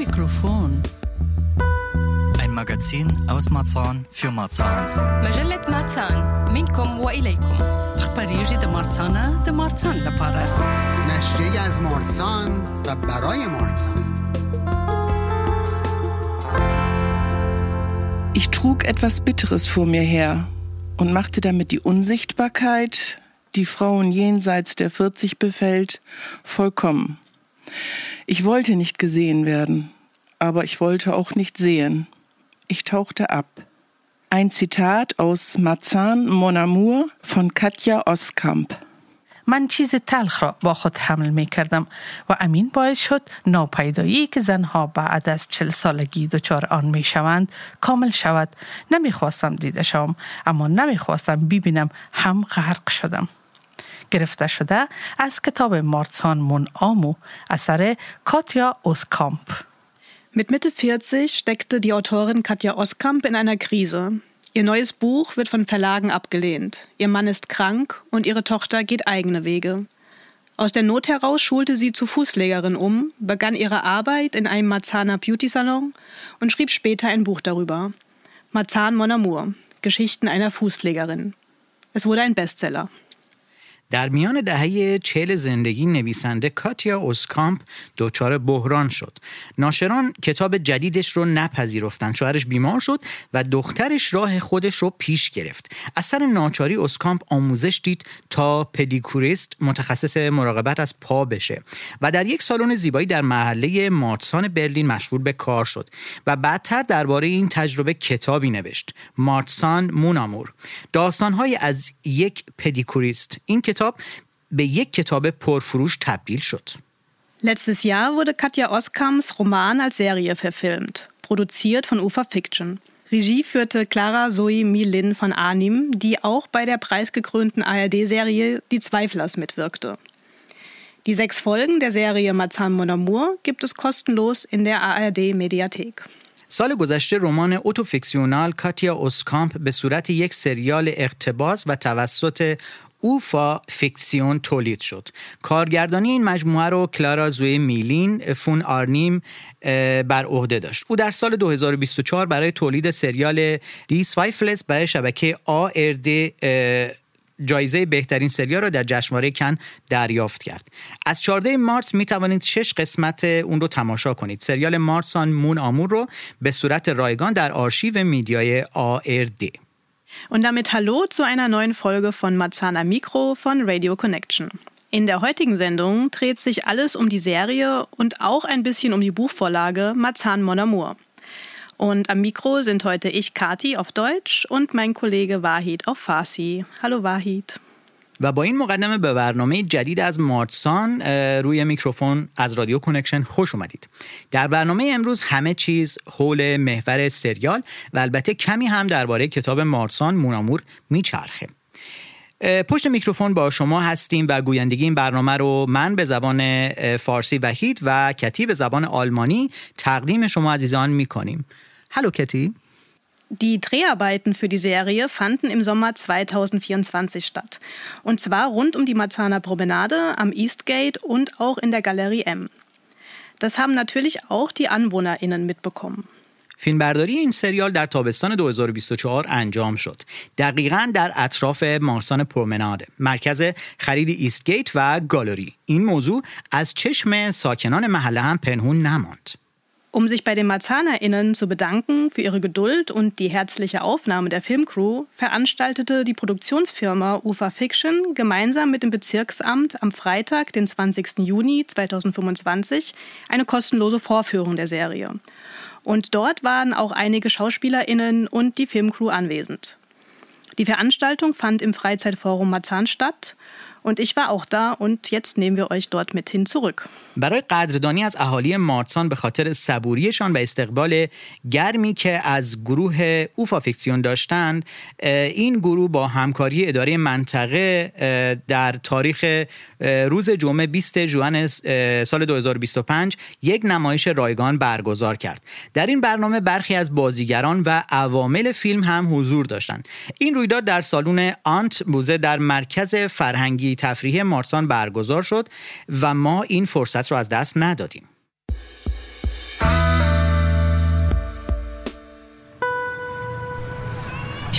Mikrofon. Ein Magazin aus Marzahn für Marzahn. مجلة مارسان منكم وإليكم. أخباريجي د مارسانه د مارسان لپاره. نشریه از مارسان و برای مارسان. Ich trug etwas Bitteres vor mir her und machte damit die Unsichtbarkeit, die Frauen jenseits der 40 befällt, vollkommen. Ich wollte nicht gesehen werden, aber ich wollte auch nicht sehen. Ich tauchte ab. Ein Zitat aus Marzahn Mon Amour von Katja Oskamp. من چیز تلخ را با خود حمل می کردم و امین باعث شد ناپیدایی که زنها بعد از 40 سالگی دچار آن می شوند کامل شود. نمی خواستم دیده شوم، اما نمی خواستم ببینم هم غرق شدم. گرفته شده از کتاب Marzahn Mon Amour اثر کاتیا اوسکامپ. Mit Mitte 40 steckte die Autorin Katja Oskamp in einer Krise. Ihr neues Buch wird von Verlagen abgelehnt. Ihr Mann ist krank und ihre Tochter geht eigene Wege. Aus der Not heraus schulte sie zur Fußpflegerin um, begann ihre Arbeit in einem Marzahner Beauty-Salon und schrieb später ein Buch darüber. Marzahn Mon Amour, Geschichten einer Fußpflegerin. Es wurde ein Bestseller. در میان دهه 40 زندگی نویسنده کاتیا اوسکامپ دچار بحران شد. ناشران کتاب جدیدش رو نپذیرفتن. شوهرش بیمار شد و دخترش راه خودش رو پیش گرفت. از سر ناچاری اوسکامپ آموزش دید تا پدیکوریست، متخصص مراقبت از پا بشه و در یک سالن زیبایی در محله مارسان برلین مشغول به کار شد و بعدتر درباره این تجربه کتابی نوشت. مارسان مون آمور، داستان‌های از یک پدیکوریست. این کتاب به یک کتاب پرفروش تبدیل شد. Letztes Jahr wurde Katja Oskamps Roman als Serie verfilmt, produziert von UFA Fiction. Regie führte Clara Zoe My-Lin von Arnim, die auch bei der preisgekrönten ARD-Serie Die Zweiflers mitwirkte. Die 6 Folgen der Serie Marzahn Mon Amour gibt es kostenlos in der ARD-Mediathek. سال گذشته رمان اوتوفیکسیونال کاتیا اوسکامپ به صورت یک سریال اقتباس و توسط اوفا فیکسیون تولید شد. کارگردانی این مجموعه رو کلارا زوی میلین فون آرنیم بر عهده داشت. او در سال 2024 برای تولید سریال دی سوایفلز برای شبکه ARD جایزه بهترین سریال را در جشنواره کن دریافت کرد. از 14 مارس می توانید 6 قسمت اون رو تماشا کنید. سریال مارسان مون آمور رو به صورت رایگان در آرشیو میدیای ARD. Und damit hallo zu einer neuen Folge von Marzahn am Mikro von Radio Connection. In der heutigen Sendung dreht sich alles um die Serie und auch ein bisschen um die Buchvorlage Marzahn Mon Amour. Und am Mikro sind heute ich, Kati, auf Deutsch und mein Kollege Wahid auf Farsi. Hallo Wahid. و با این مقدمه به برنامه جدید از مارسان روی میکروفون از رادیو کانکشن خوش اومدید. در برنامه امروز همه چیز حول محور سریال و البته کمی هم درباره کتاب مارسان مون آمور میچرخه. پشت میکروفون با شما هستیم و گویندگی این برنامه رو من به زبان فارسی وحید و کتی به زبان آلمانی تقدیم شما عزیزان میکنیم. هلو کتی. Die Dreharbeiten für die Serie fanden im Sommer 2024 statt. Und zwar rund um die Marzahner Promenade, am Eastgate und auch in der Galerie M. Das haben natürlich auch die AnwohnerInnen mitbekommen. فیلمبرداری این سریال در تابستان 2024 انجام شد. دقیقاً در اطراف مارسان پرومناد، مرکز خرید ایستگیت و گالری. این موضوع از چشم ساکنان محله هم پنهون نماند. Um sich bei den MarzahnerInnen zu bedanken für ihre Geduld und die herzliche Aufnahme der Filmcrew, veranstaltete die Produktionsfirma UFA Fiction gemeinsam mit dem Bezirksamt am Freitag, den 20. Juni 2025, eine kostenlose Vorführung der Serie. Und dort waren auch einige SchauspielerInnen und die Filmcrew anwesend. Die Veranstaltung fand im Freizeitforum Marzahn statt. Und ich war auch da und jetzt nehmen wir euch dort mit hin zurück. برای قدردانی از اهالی مارسان به خاطر صبوریشان و استقبال گرمی که از گروه اوفا فیکسیون داشتند، این گروه با همکاری اداره منطقه در تاریخ روز جمعه 20 ژوئن سال 2025 یک نمایش رایگان برگزار کرد. در این برنامه برخی از بازیگران و عوامل فیلم هم حضور داشتند. این رویداد در سالن آنت بوزه در مرکز فرهنگی تفریحی مارسان برگزار شد و ما این فرصت رو از دست ندادیم.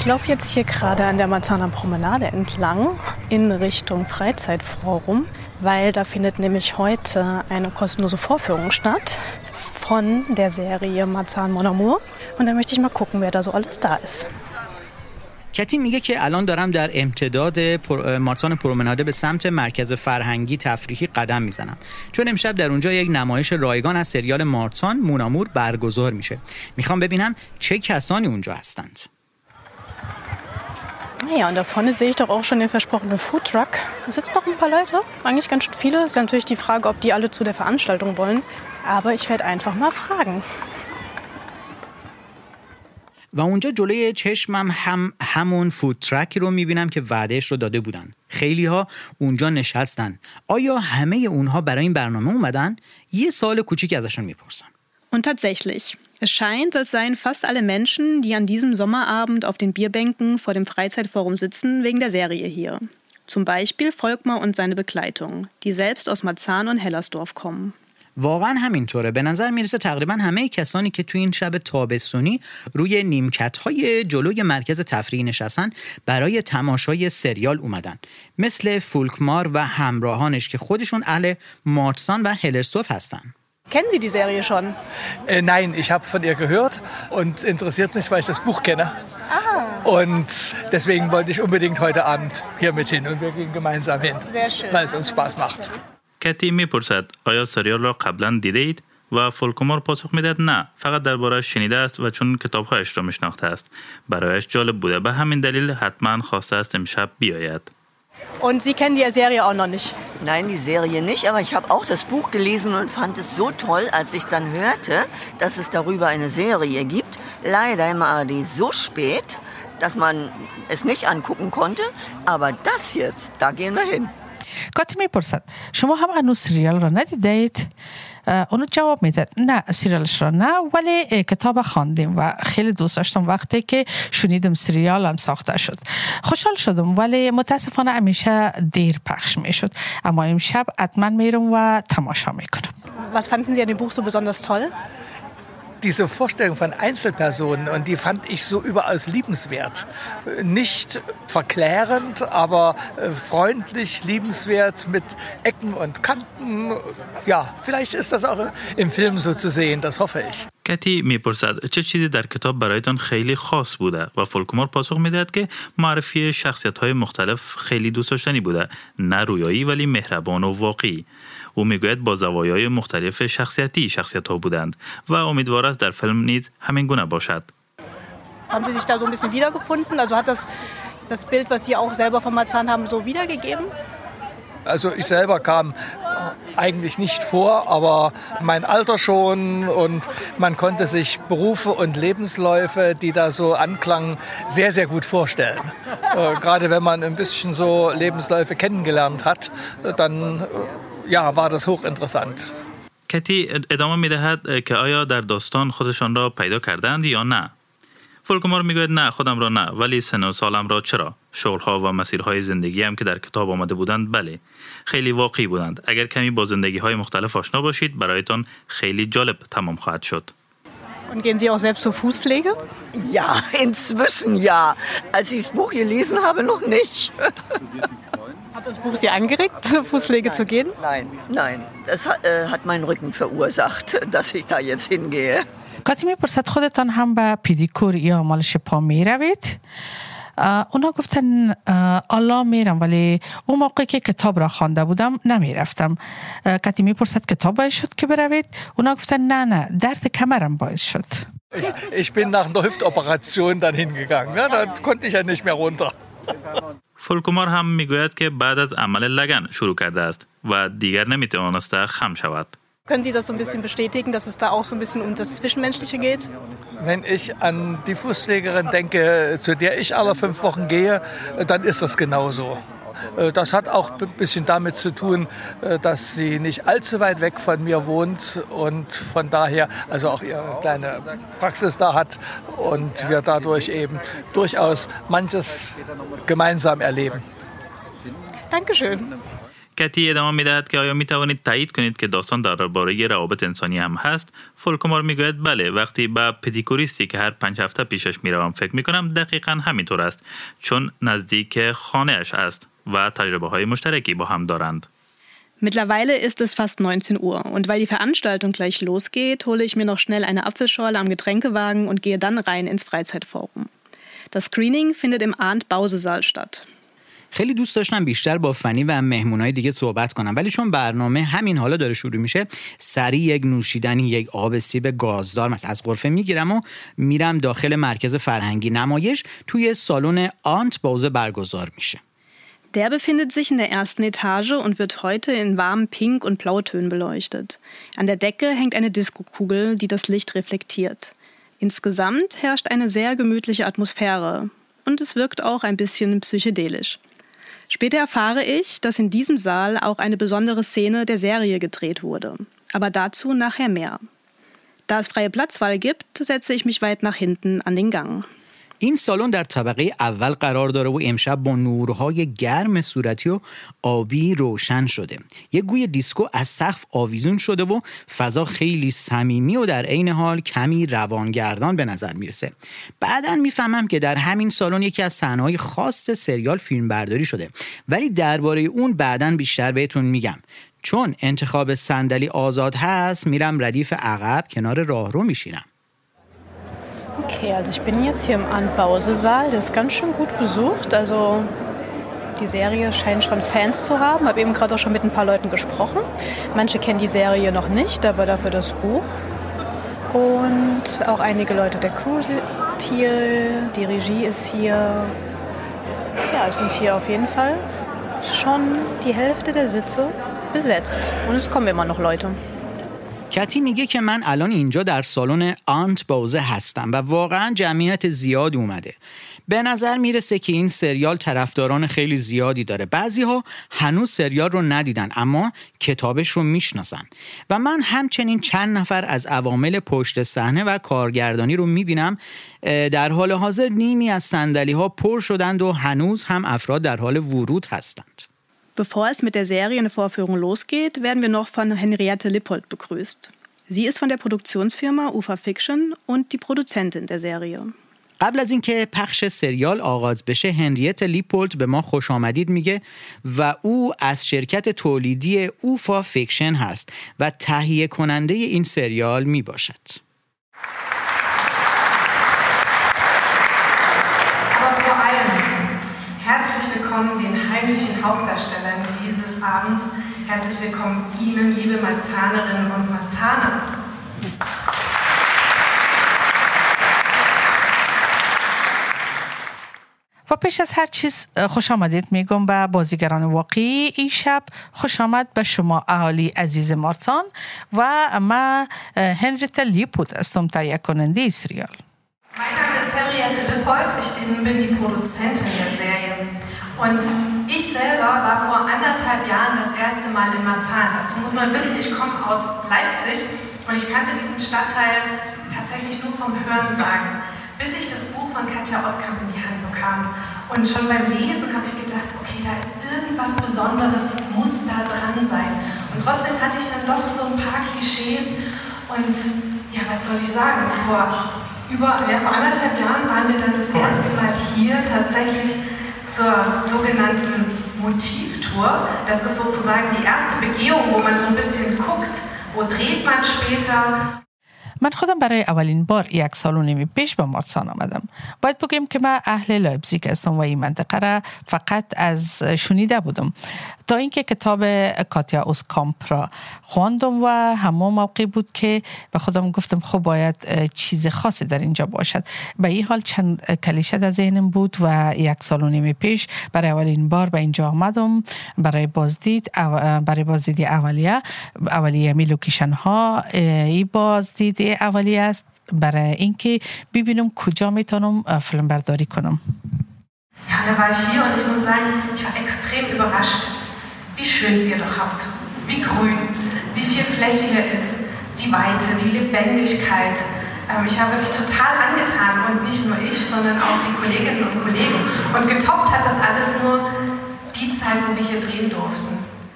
Ich laufe jetzt hier gerade an der Marzahner Promenade entlang in Richtung Freizeitforum, weil da findet nämlich heute eine kostenlose Vorführung statt von der Serie Marzahn Mon Amour. Und da möchte ich mal gucken, wer da so alles da ist. کتی میگه که الان دارم در امتداد مارسان پرومناده به سمت مرکز فرهنگی تفریحی قدم میزنم، چون امشب در اونجا یک نمایش رایگان از سریال مارسان مون آمور برگزار میشه. میخوام ببینم چه کسانی اونجا هستند. Ja, und da vorne sehe ich doch auch schon den versprochenen Foodtruck. Da sitzen noch ein paar Leute, eigentlich ganz schön viele. Ist natürlich die Frage, ob die alle zu der Veranstaltung wollen. Aber ich werde einfach mal fragen. و اونجا جلوی چشمم همون فود ترک رو میبینم که وعدهش رو داده بودن. خیلی ها اونجا نشستن. آیا همه اونها برای این برنامه اومدن؟ یه سوال کوچیکی ازشون میپرسم. Und tatsächlich, es scheint, als seien fast alle Menschen, die an diesem Sommerabend auf den Bierbänken vor dem Freizeitforum sitzen, wegen der Serie hier. Zum Beispiel Volkmar und seine Begleitung, die selbst aus Marzahn und Hellersdorf kommen. واقعا همینطوره. به نظر میرسه تقریبا همه کسانی که تو این شب تابستونی روی نیمکت‌های جلوی مرکز تفریحی نشستن برای تماشای سریال اومدن، مثل فولکمار و همراهانش که خودشون اهل مارسان و هلرسدورف هستن. Kennen Sie die Serie schon? Nein, ich habe von ihr gehört und interessiert mich, weil ich das Buch kenne. Und deswegen wollte ich unbedingt heute Abend hier mit hin und wir gehen gemeinsam hin, Sehr schön. weil es uns Spaß macht. کتی میپرسد آیا سریال را قبلا دیده اید؟ و فولکمار پاسخ میدهد نه، فقط درباره‌اش شنیده است و چون کتاب‌هایش را میشناخته است. برایش جالب بوده، به همین دلیل حتما خواسته است امشب بیاید. Und Sie kennen die Serie auch noch nicht? Nein, die Serie nicht, aber ich habe auch das Buch gelesen und fand es so toll, als ich dann hörte, dass es darüber eine Serie gibt. Leider im ARD so spät, dass man es nicht angucken konnte, aber das jetzt, da gehen wir hin. کاتی میپرسد شما هم هنوز سریال را ندیدید؟ اونو جواب میداد نه، سریالش را نه، ولی کتاب خواندیم و خیلی دوست داشتم وقتی که شنیدم سریالم ساخته شد. خوشحال شدم، ولی متاسفانه همیشه دیر پخش میشد. اما امشب حتما میرم و تماشا میکنم. Was fanden Sie an dem Buch so besonders toll? Diese Vorstellung von Einzelpersonen, und die fand ich so überaus liebenswert. Nicht verklärend, aber freundlich, liebenswert, mit Ecken und Kanten. Ja, vielleicht ist das auch im Film so zu sehen, das hoffe ich. کتی میپرسد چه چیزی در کتاب برایتان خیلی خاص بوده و فولکمار پاسخ میدهد که معرفی شخصیت‌های مختلف خیلی دوست داشتنی بوده، نه رویایی ولی مهربان و واقعی. او میگوید با زوایای مختلف شخصیت‌ها بودند و امیدوار است در فیلم نیز همین گونه باشد. Haben Sie sich da so ein bisschen wiedergefunden? Also hat das Bild, was Sie auch selber von Marzahn haben, so wiedergegeben? Also ich selber kam eigentlich nicht vor, aber mein Alter schon, und man konnte sich Berufe und Lebensläufe, die da so anklangen, sehr, sehr gut vorstellen. Gerade wenn man ein bisschen so Lebensläufe kennengelernt hat, dann war das hochinteressant. کتی ادامه میدهد که آیا در داستان خودشان را پیدا کردند یا نه؟ فولکمار میگوید نه، خودم را نه، ولی سن و سالم را چرا؟ شغل‌ها و مسیرهای زندگی هم که در کتاب آمده بودند بله، خیلی واقعی بودند. اگر کمی با زندگی‌های مختلف آشنا باشید برایتان خیلی جالب تمام خواهد شد. Und gehen Sie auch selbst zur Fußpflege? Ja, inzwischen ja. Als ich das Buch gelesen habe, noch nicht. Hat das Buch Sie angeregt, zur Fußpflege zu gehen? Nein. Das hat meinen Rücken verursacht, dass ich da jetzt hingehe. کاتی میپرسد خودتان هم به پدیکور یا مالش پا میروید؟ اونا گفتن الله میرم، ولی اون موقعی که کتاب را خوانده بودم نمیرفتم. کاتی میپرسد کتاب باعث شد که بروید؟ اونا گفتن نه، درد کمرم باعث شد. Ich bin nach einer Hüftoperation dann hingegangen. Ja, da konnte ich ja nicht mehr runter. فولکمار هم میگوید که بعد از عمل لگن شروع کرده است و دیگر نمیتوانسته خم شود. Können Sie das so ein bisschen bestätigen, dass es da auch so ein bisschen um das Zwischenmenschliche geht? Wenn ich an die Fußpflegerin denke, zu der ich alle 5 Wochen gehe, dann ist das genauso. Das hat auch ein bisschen damit zu tun, dass sie nicht allzu weit weg von mir wohnt und von daher also auch ihre kleine Praxis da hat und wir dadurch eben durchaus manches gemeinsam erleben. Dankeschön. کتی ادامه می‌دهد که آیا می‌توانید تایید کنید که داستان درباره روابط انسانی هم هست؟ فولکومار میگوید بله، وقتی به پدیکوریستی که هر 5 هفته پیشش میروم فکر میکنم دقیقاً همینطور است، چون نزدیک خانه‌اش است و تجربه‌های مشترکی با هم دارند. Mittlerweile ist es fast 19 Uhr und weil die Veranstaltung gleich losgeht, hole ich mir noch schnell eine Apfelschorle am Getränkewagen und gehe dann rein ins Freizeitforum. Das Screening findet im Arndt-Bause-Saal statt. خیلی دوست داشتم بیشتر با فنی و مهمونای دیگه صحبت کنم، ولی چون برنامه همین حالا داره شروع میشه، سریع یک نوشیدنی، یک آب سیب گازدار مثلا از غرفه میگیرم و میرم داخل مرکز فرهنگی. نمایش توی سالن آرنت باوزه برگزار میشه. Der befindet sich in der ersten Etage und wird heute in warmen Pink- und Blautönen beleuchtet. An der Decke hängt eine Diskokugel, die das Licht reflektiert. Insgesamt herrscht eine sehr gemütliche Atmosphäre und es wirkt auch ein bisschen psychedelisch. Später erfahre ich, dass in diesem Saal auch eine besondere Szene der Serie gedreht wurde. Aber dazu nachher mehr. Da es freie Platzwahl gibt, setze ich mich weit nach hinten an den Gang. این سالن در طبقه اول قرار داره و امشب با نورهای گرم صورتی و آبی روشن شده. یک گوی دیسکو از سقف آویزون شده و فضا خیلی صمیمی و در عین حال کمی روانگردان به نظر میرسه. بعداً میفهمم که در همین سالن یکی از صحنه‌های خاص سریال فیلم برداری شده، ولی درباره اون بعداً بیشتر بهتون میگم. چون انتخاب صندلی آزاد هست، میرم ردیف عقب کنار راهرو میشینم. Okay, also ich bin jetzt hier im Arndt-Bause-Saal. Der ist ganz schön gut besucht. Also die Serie scheint schon Fans zu haben. Ich habe eben gerade auch schon mit ein paar Leuten gesprochen. Manche kennen die Serie noch nicht, aber dafür das Buch. Und auch einige Leute der Crew sind hier. Die Regie ist hier. Ja, es sind hier auf jeden Fall schon die Hälfte der Sitze besetzt. Und es kommen immer noch Leute. کتی میگه که من الان اینجا در سالن آرنت باوزه هستم و واقعا جمعیت زیاد اومده. به نظر میرسه که این سریال طرفداران خیلی زیادی داره. بعضی‌ها هنوز سریال رو ندیدن اما کتابش رو میشناسن و من همچنین چند نفر از عوامل پشت صحنه و kارگردانی رو میبینم. در حال حاضر نیمی از صندلی‌ها پر شدند و هنوز هم افراد در حال ورود هستند. Bevor es mit der Serienvorführung losgeht, werden wir noch von Henriette Lippold begrüßt. Sie ist von der Produktionsfirma UFA Fiction und die Produzentin der Serie. قبل از اینکه پخش سریال آغاز بشه، هنریت لیپولت به ما خوش آمدید میگه و او از شرکت تولیدی اوفا فیکشن هست و تهیه کننده این سریال میباشد. Herzlich willkommen den heimlichen Hauptdarstellern dieses Abends. Herzlich willkommen Ihnen, liebe Marzanerinnen und Marzaner. و پیش از هر چیز خوش آمدید میگم به بازیگران واقعی این شب. خوش آمد به شما اهالی عزیز مارسان و ما هنریت لیپولت هستم تهیه کننده سریال. Mein Name ist Henriette Lippold, ich bin die Produzentin der Serie. Und ich selber war vor 1,5 Jahren das erste Mal in Marzahn. Dazu muss man wissen, ich komme aus Leipzig und ich kannte diesen Stadtteil tatsächlich nur vom Hörensagen, bis ich das Buch von Katja Oskamp in die Hand bekam. Und schon beim Lesen habe ich gedacht, okay, da ist irgendwas Besonderes, muss da dran sein. Und trotzdem hatte ich dann doch so ein paar Klischees und ja, was soll ich sagen, vor 1,5 Jahren waren wir dann das erste Mal hier tatsächlich zur sogenannten Motivtour. Das ist sozusagen die erste Begehung, wo man so ein bisschen guckt, wo dreht man später. من خودم برای اولین بار 1 سال و نیم پیش به مارسان آمدم. باید بگم که من اهل لایپزیگ هستم و این منطقه را فقط از شنیده بودم تا اینکه کتاب کاتیا اوسکامپ را خواندم و همون موقع بود که به خودم گفتم خب باید چیز خاصی در اینجا باشد. به این حال چند کلیشه در ذهنم بود و 1 سال و نیم پیش برای اولین بار به اینجا آمدم برای بازدید اولیه می لوکیشن ها. این بازدید اولیه است برای اینکه ببینم کجا میتونم فیلم برداری کنم. Ja, da war ich hier und ich muss sagen, ich war extrem überrascht, wie schön sie ihr doch habt, wie grün, wie viel Fläche hier ist, die Weite, die Lebendigkeit. Ich war wirklich total angetan und nicht nur ich, sondern auch die Kolleginnen und Kollegen. Und getoppt hat das alles nur die Zeit, wo wir hier drehen durften.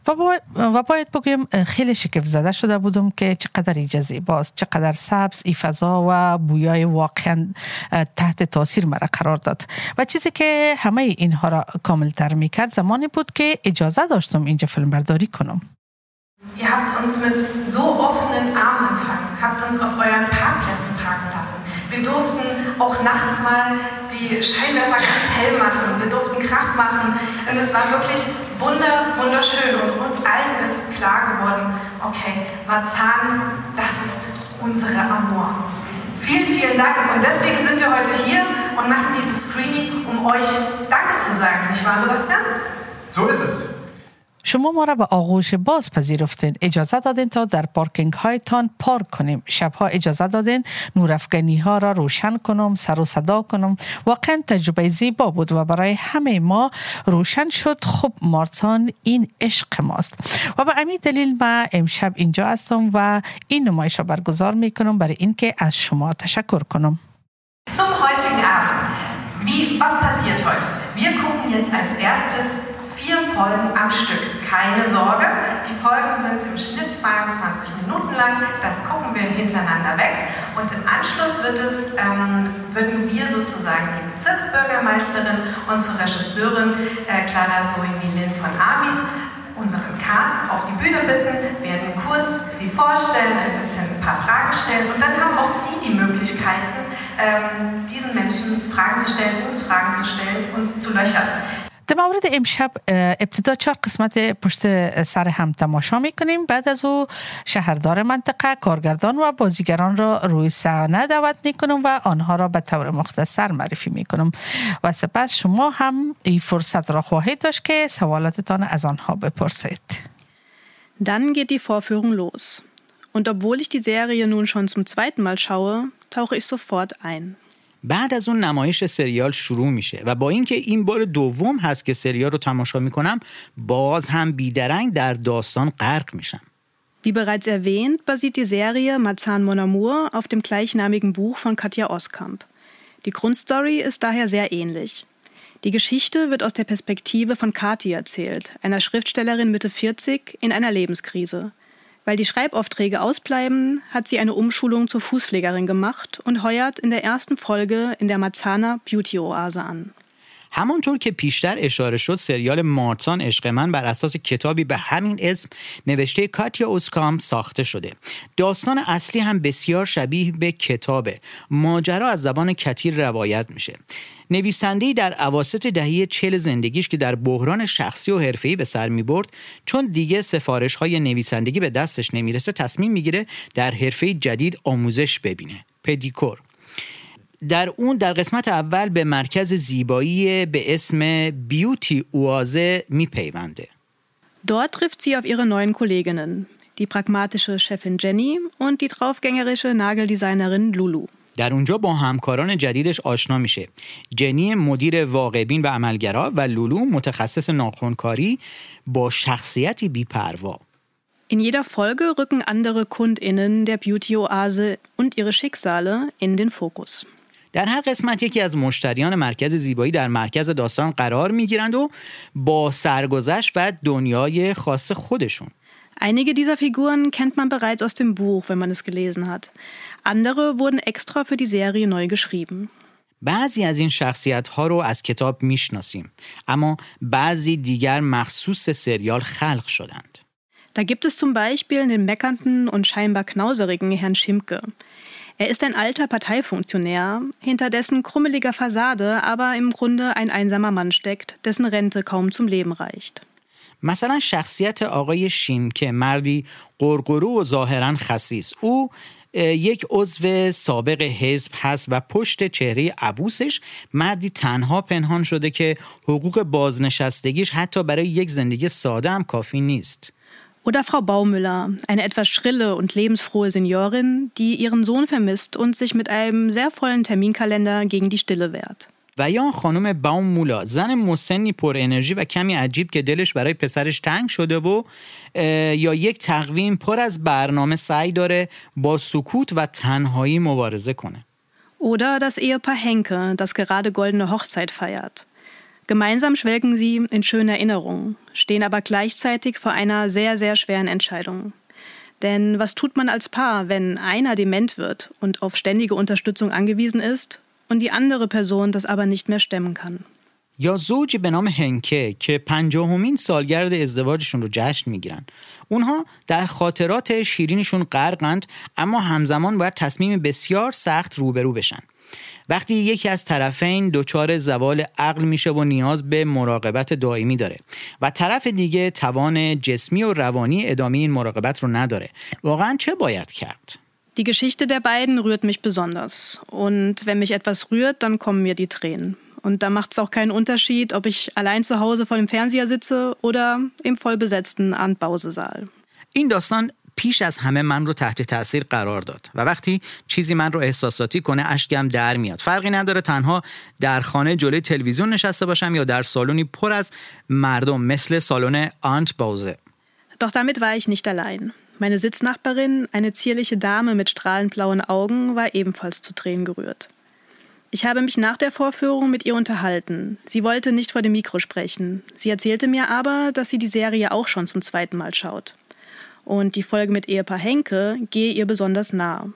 و باید بگویم خیلی شگفت زده شده بودم که چقدر ایجا زیباست، چقدر سبز ای فضا و بویای واقعا تحت تاثیر مرا قرار داد. و چیزی که همه اینها را کاملتر میکرد زمانی بود که اجازه داشتم اینجا فیلم برداری کنم. Ihr habt uns mit so offenen Armen empfangen, habt uns auf euren Parkplätzen parken lassen. Wir durften auch nachts mal die Scheinwerfer ganz hell machen, wir durften Krach machen und es war wirklich wunderschön und uns allen ist klar geworden, okay, Marzahn, das ist unsere Amour. Vielen Dank und deswegen sind wir heute hier und machen dieses Screening, um euch Danke zu sagen, nicht wahr, Sebastian? So ist es. شما ما را به آغوش باز پذیرفتین، اجازه دادین تا در پارکینگ هایتان پارک کنیم، شبها اجازه دادین نورافکنی ها را روشن کنم، سر و صدا کنم. واقعا تجربه زیبا بود و برای همه ما روشن شد خب مارسان این عشق ماست. و به همین دلیل من امشب اینجا هستم و این نمایش را برگزار میکنم برای اینکه از شما تشکر کنم. Zum heutigen Abend. Was passiert heute? Wir gucken jetzt als erstes 4 Folgen am Stück. Keine Sorge, die Folgen sind im Schnitt 22 Minuten lang. Das gucken wir hintereinander weg. Und im Anschluss würden wir sozusagen die Bezirksbürgermeisterin, unsere Regisseurin Clara Zoe Milin von Armin, unseren Cast auf die Bühne bitten, werden kurz sie vorstellen, ein paar Fragen stellen und dann haben auch Sie die Möglichkeiten, diesen Menschen Fragen zu stellen, uns Fragen zu stellen, uns zu löchern. در مورد امشب ابتدا 4 قسمت پشت سر هم تماشا میکنیم. بعد از او شهردار منطقه، کارگردان و بازیگران را روی صحنه دعوت میکنم و آنها را به طور مختصر معرفی میکنم و سپس شما هم این فرصت را خواهید داشت که سوالاتتان از آنها بپرسید. Dann geht die Vorführung los. Und obwohl ich die Serie nun schon zum 2. Mal schaue, tauche ich sofort ein. بعد از اون نمایش سریال شروع میشه و با اینکه این بار دوم هست که سریال رو تماشا میکنم باز هم بیدرنگ در داستان غرق میشم. Wie bereits erwähnt, basiert die Serie Marzahn Mon Amour auf dem gleichnamigen Buch von Katja Oskamp. Die Grundstory ist daher sehr ähnlich. Die Geschichte wird aus der Perspektive von Kati erzählt, einer Schriftstellerin Mitte 40 in einer Lebenskrise. Weil die Schreibaufträge ausbleiben, hat sie eine Umschulung zur Fußpflegerin gemacht und heuert in der ersten Folge in der Marzahner Beauty-Oase an. همانطور که پیشتر اشاره شد سریال مارسان عشق من بر اساس کتابی به همین اسم نوشته کاتیا اوسکامپ ساخته شده. داستان اصلی هم بسیار شبیه به کتابه. ماجرا از زبان کتی روایت میشه. نویسنده‌ای در اواسط دهه 40 زندگیش که در بحران شخصی و حرفه‌ای به سر می‌برد چون دیگه سفارش‌های نویسندگی به دستش نمیرسه تصمیم میگیره در حرفه جدید آموزش ببینه. پدیکور. در قسمت اول به مرکز زیبایی به اسم بیوتی اوازه میپیونده. Dort trifft sie auf ihre neuen Kolleginnen, die pragmatische Chefin Jenny und die draufgängerische Nageldesignerin Lulu. در اونجا با همکاران جدیدش آشنا میشه. جنی مدیر واقع‌بین و عملگرا و لولو متخصص ناخنکاری با شخصیتی بی‌پروا. In jeder Folge rücken andere KundInnen der Beauty-Oase und ihre Schicksale in den Fokus. در هر قسمت یکی از مشتریان مرکز زیبایی در مرکز داستان قرار میگیرند و با سرگذشت و دنیای خاص خودشون. Einige dieser Figuren kennt man bereits aus dem Buch, wenn man es gelesen hat. Andere wurden extra für die Serie neu geschrieben. بعضی از این شخصیت‌ها رو از کتاب میشناسیم، اما بعضی دیگر مخصوص سریال خلق شدند. Da gibt es zum Beispiel den meckernden und scheinbar knauserigen Herrn Schimke. Er ist ein alter Parteifunktionär, hinter dessen krummeliger Fassade aber im Grunde ein einsamer Mann steckt, dessen Rente kaum zum Leben reicht. مثلا شخصیت آقای شیمکه مردی قرقرو و ظاهراً خسیس. او یک عضو سابق حزب هست و پشت چهره عبوسش مردی تنها پنهان شده که حقوق بازنشستگیش حتی برای یک زندگی ساده هم کافی نیست. Oder Frau Baumüller, eine etwas schrille und lebensfrohe Seniorin, die ihren Sohn vermisst und sich mit einem sehr vollen Terminkalender gegen die Stille wehrt. و یا خانم باومولا، زن مسنی پر انرژی و کمی عجیب که دلش برای پسرش تنگ شده و یا یک تقویم پر از برنامه سعی داره با سکوت و تنهایی مبارزه کنه. Oder das Ehepaar Henke, das gerade goldene Hochzeit feiert. Gemeinsam schwelgen sie in schönen Erinnerungen, stehen aber gleichzeitig vor einer sehr, sehr schweren Entscheidung. Denn was tut man als Paar, wenn einer dement wird und auf ständige Unterstützung angewiesen ist und die andere Person das aber nicht mehr stemmen kann? یا زوجی به نام هنکه که 50مین سالگرد ازدواجشون رو جشن میگیرن. اونها در خاطرات شیرینشون غرقند، اما همزمان باید تصمیم بسیار سخت روبرو بشن. وقتی یکی از طرفین دچار زوال عقل میشه و نیاز به مراقبت دائمی داره و طرف دیگه توان جسمی و روانی ادامه این مراقبت رو نداره، واقعا چه باید کرد؟ Die Geschichte der beiden rührt mich besonders. Und wenn mich etwas rührt, dann kommen mir die Tränen. Und da macht es auch keinen Unterschied, ob ich allein zu Hause vor dem Fernseher sitze oder im vollbesetzten Arndt-Bause-Saal. این داستان پیش از همه من رو تحت تأثیر قرار داد و وقتی چیزی من رو احساساتی کنه اشکم در میاد. فرقی نداره تنها در خانه جلوی تلویزیون نشسته باشم یا در سالونی پر از مردم مثل سالن Arndt-Bause. Doch damit war ich nicht allein. Meine Sitznachbarin, eine zierliche Dame mit strahlend blauen Augen, war ebenfalls zu Tränen gerührt. Ich habe mich nach der Vorführung mit ihr unterhalten. Sie wollte nicht vor dem Mikro sprechen. Sie erzählte mir aber, dass sie die Serie auch schon zum 2. Mal schaut. Und die Folge mit Ehepaar Henke gehe ihr besonders nah.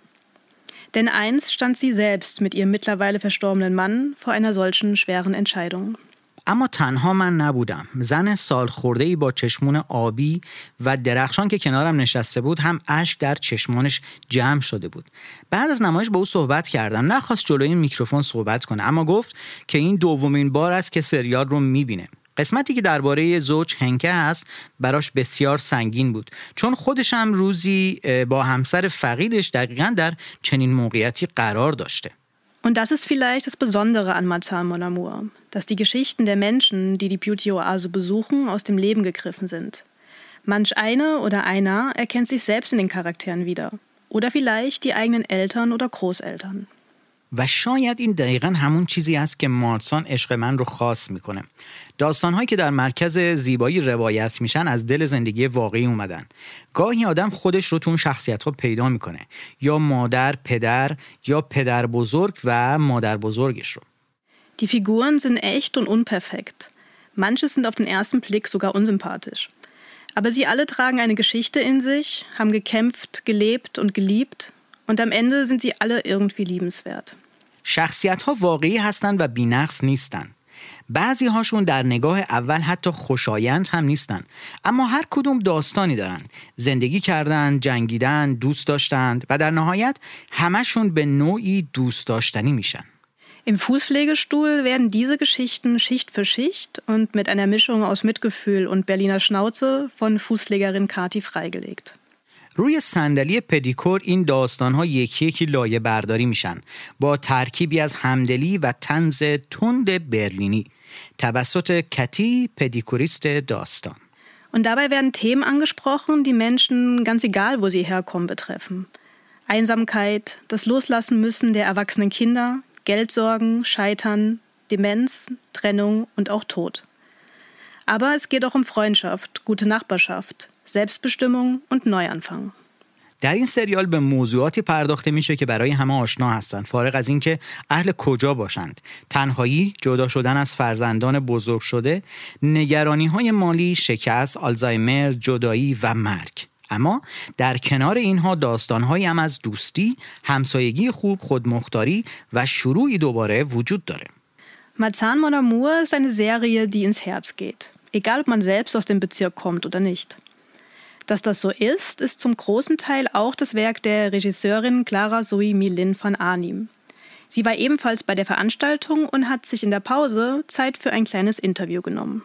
Denn einst stand sie selbst mit ihrem mittlerweile verstorbenen Mann vor einer solchen schweren Entscheidung. اما تنها من نبودم. زن سال خورده‌ای با چشمون آبی و درخشان که کنارم نشسته بود هم اشک در چشمانش جمع شده بود. بعد از نمایش با او صحبت کردم. نخواست جلوی این میکروفون صحبت کنه، اما گفت که این دومین بار است که سریال رو میبینه. قسمتی که درباره زوج هنکه هست براش بسیار سنگین بود، چون خودش هم روزی با همسر فقیدش دقیقاً در چنین موقعیتی قرار داشته. Und das ist vielleicht das Besondere an Marzahn Mon Amour, dass die Geschichten der Menschen, die die Beauty-Oase besuchen, aus dem Leben gegriffen sind. Manch eine oder einer erkennt sich selbst in den Charakteren wieder. Oder vielleicht die eigenen Eltern oder Großeltern. و شاید این دقیقاً همون چیزی است که مارسان عشق من رو خاص میکنه. داستان‌هایی که در مرکز زیبایی روایت میشن از دل زندگی واقعی اومدن. گاهی آدم خودش رو تو اون شخصیت‌ها پیدا میکنه، یا مادر، پدر، یا پدر بزرگ و مادر بزرگش رو. Die Figuren sind echt und unperfekt. Manche sind auf den ersten Blick sogar unsympathisch. Aber sie alle tragen eine Geschichte in sich, haben gekämpft, gelebt und geliebt. Und am Ende sind sie alle irgendwie liebenswert. شخصیت‌ها واقعی هستن و بی‌نقص نیستن. بعضی هاشون در نگاه اول حتی خوشایند هم نیستن، اما هر کدوم داستانی دارن. زندگی کردن، جنگیدن، دوست داشتند و در نهایت همشون به نوعی دوست داشتنی میشن. Im Fußpflegestuhl werden diese Geschichten Schicht für Schicht und mit einer Mischung aus Mitgefühl und Berliner Schnauze von Fußpflegerin Kati freigelegt. روی صندلی پدیکور این داستان‌ها یکی یکی لایه برداری میشن با ترکیبی از همدلی و طنز تند برلینی توسط کتی، پدیکوریست داستان. Und dabei werden Themen angesprochen, die Menschen, ganz egal wo sie herkommen, betreffen. Einsamkeit, das Loslassen müssen der erwachsenen Kinder, Geldsorgen, Scheitern, Demenz, Trennung und auch Tod. Aber es geht auch um Freundschaft, gute Nachbarschaft, Selbstbestimmung und Neuanfang. در این سریال به موضوعاتی پرداخته میشه که برای همه آشنا هستند، فارغ از اینکه اهل کجا باشند. تنهایی، جدا شدن از فرزندان بزرگ شده، نگرانی‌های مالی، شکست، آلزایمر، جدایی و مرگ. اما در کنار اینها داستان‌هایی هم از دوستی، همسایگی خوب، خودمختاری و شروعی دوباره وجود داره. Marzahn Mon Amour ist eine Serie, die ins Herz geht. Egal, ob man selbst aus dem Bezirk kommt oder nicht. Dass das so ist, ist zum großen Teil auch das Werk der Regisseurin Clara Zoe Milin van Arnim. Sie war ebenfalls bei der Veranstaltung und hat sich in der Pause Zeit für ein kleines Interview genommen.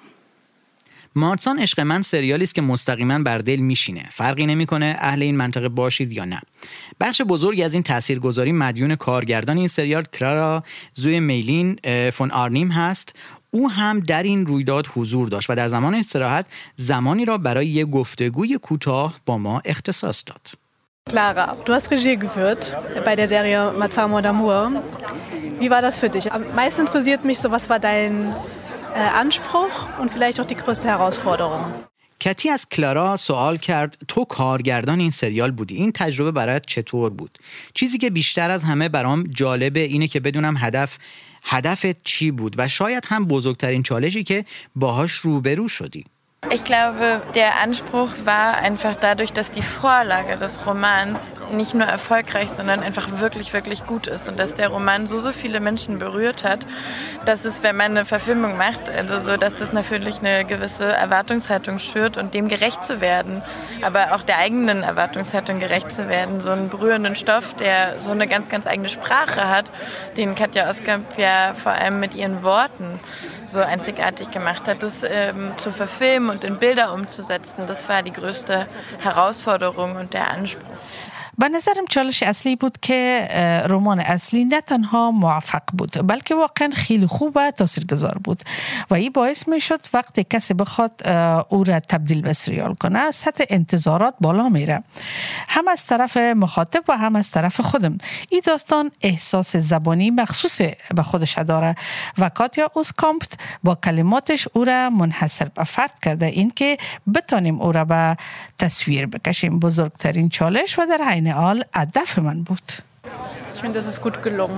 مارسان عشق من سریالی است که مستقیما بر دل میشینه. فرقی نمیکنه اهل این منطقه باشید یا نه. بخش بزرگی از این تاثیرگذاری مدیون کارگردان این سریال کلارا زوی میلین فون آرنیم هست. او هم در این رویداد حضور داشت و در زمان استراحت زمانی را برای یک گفتگوی کوتاه با ما اختصاص داد. Clara, du hast Regie geführt bei der Serie Marzahn Mon Amour. Wie war das für dich? Am meisten interessiert mich so, was war dein Anspruch und vielleicht auch die größte Herausforderung. کتی از کلارا سوال کرد تو کارگردان این سریال بودی، این تجربه برات چطور بود؟ چیزی که بیشتر از همه برام جالبه اینه که بدونم هدف هدفت چی بود و شاید هم بزرگترین چالشی که باهاش روبرو شدی؟ Ich glaube, der Anspruch war einfach dadurch, dass die Vorlage des Romans nicht nur erfolgreich, sondern einfach wirklich, wirklich gut ist und dass der Roman so viele Menschen berührt hat, dass es, wenn man eine Verfilmung macht, also so, dass das natürlich eine gewisse Erwartungshaltung schürt und dem gerecht zu werden, aber auch der eigenen Erwartungshaltung gerecht zu werden, so einen berührenden Stoff, der so eine ganz, ganz eigene Sprache hat, den Katja Oskamp ja vor allem mit ihren Worten so einzigartig gemacht hat, das zu verfilmen und in Bilder umzusetzen, das war die größte Herausforderung und der Anspruch. به نظرم چالش اصلی بود که رمان اصلی نه تنها موفق بود بلکه واقعا خیلی خوب و تاثیرگذار بود و این باعث می شد وقتی کسی بخواد او را تبدیل به سریال کنه سطح انتظارات بالا میره هم از طرف مخاطب و هم از طرف خودم. این داستان احساس زبانی مخصوص به خودش داره و کاتیا اوسکامپ با کلماتش او را منحصر به فرد کرده این که بتانیم او را به تصویر بکشیم بزرگترین چالش و در عین حال هدف من بود. Ich finde, das ist gut gelungen.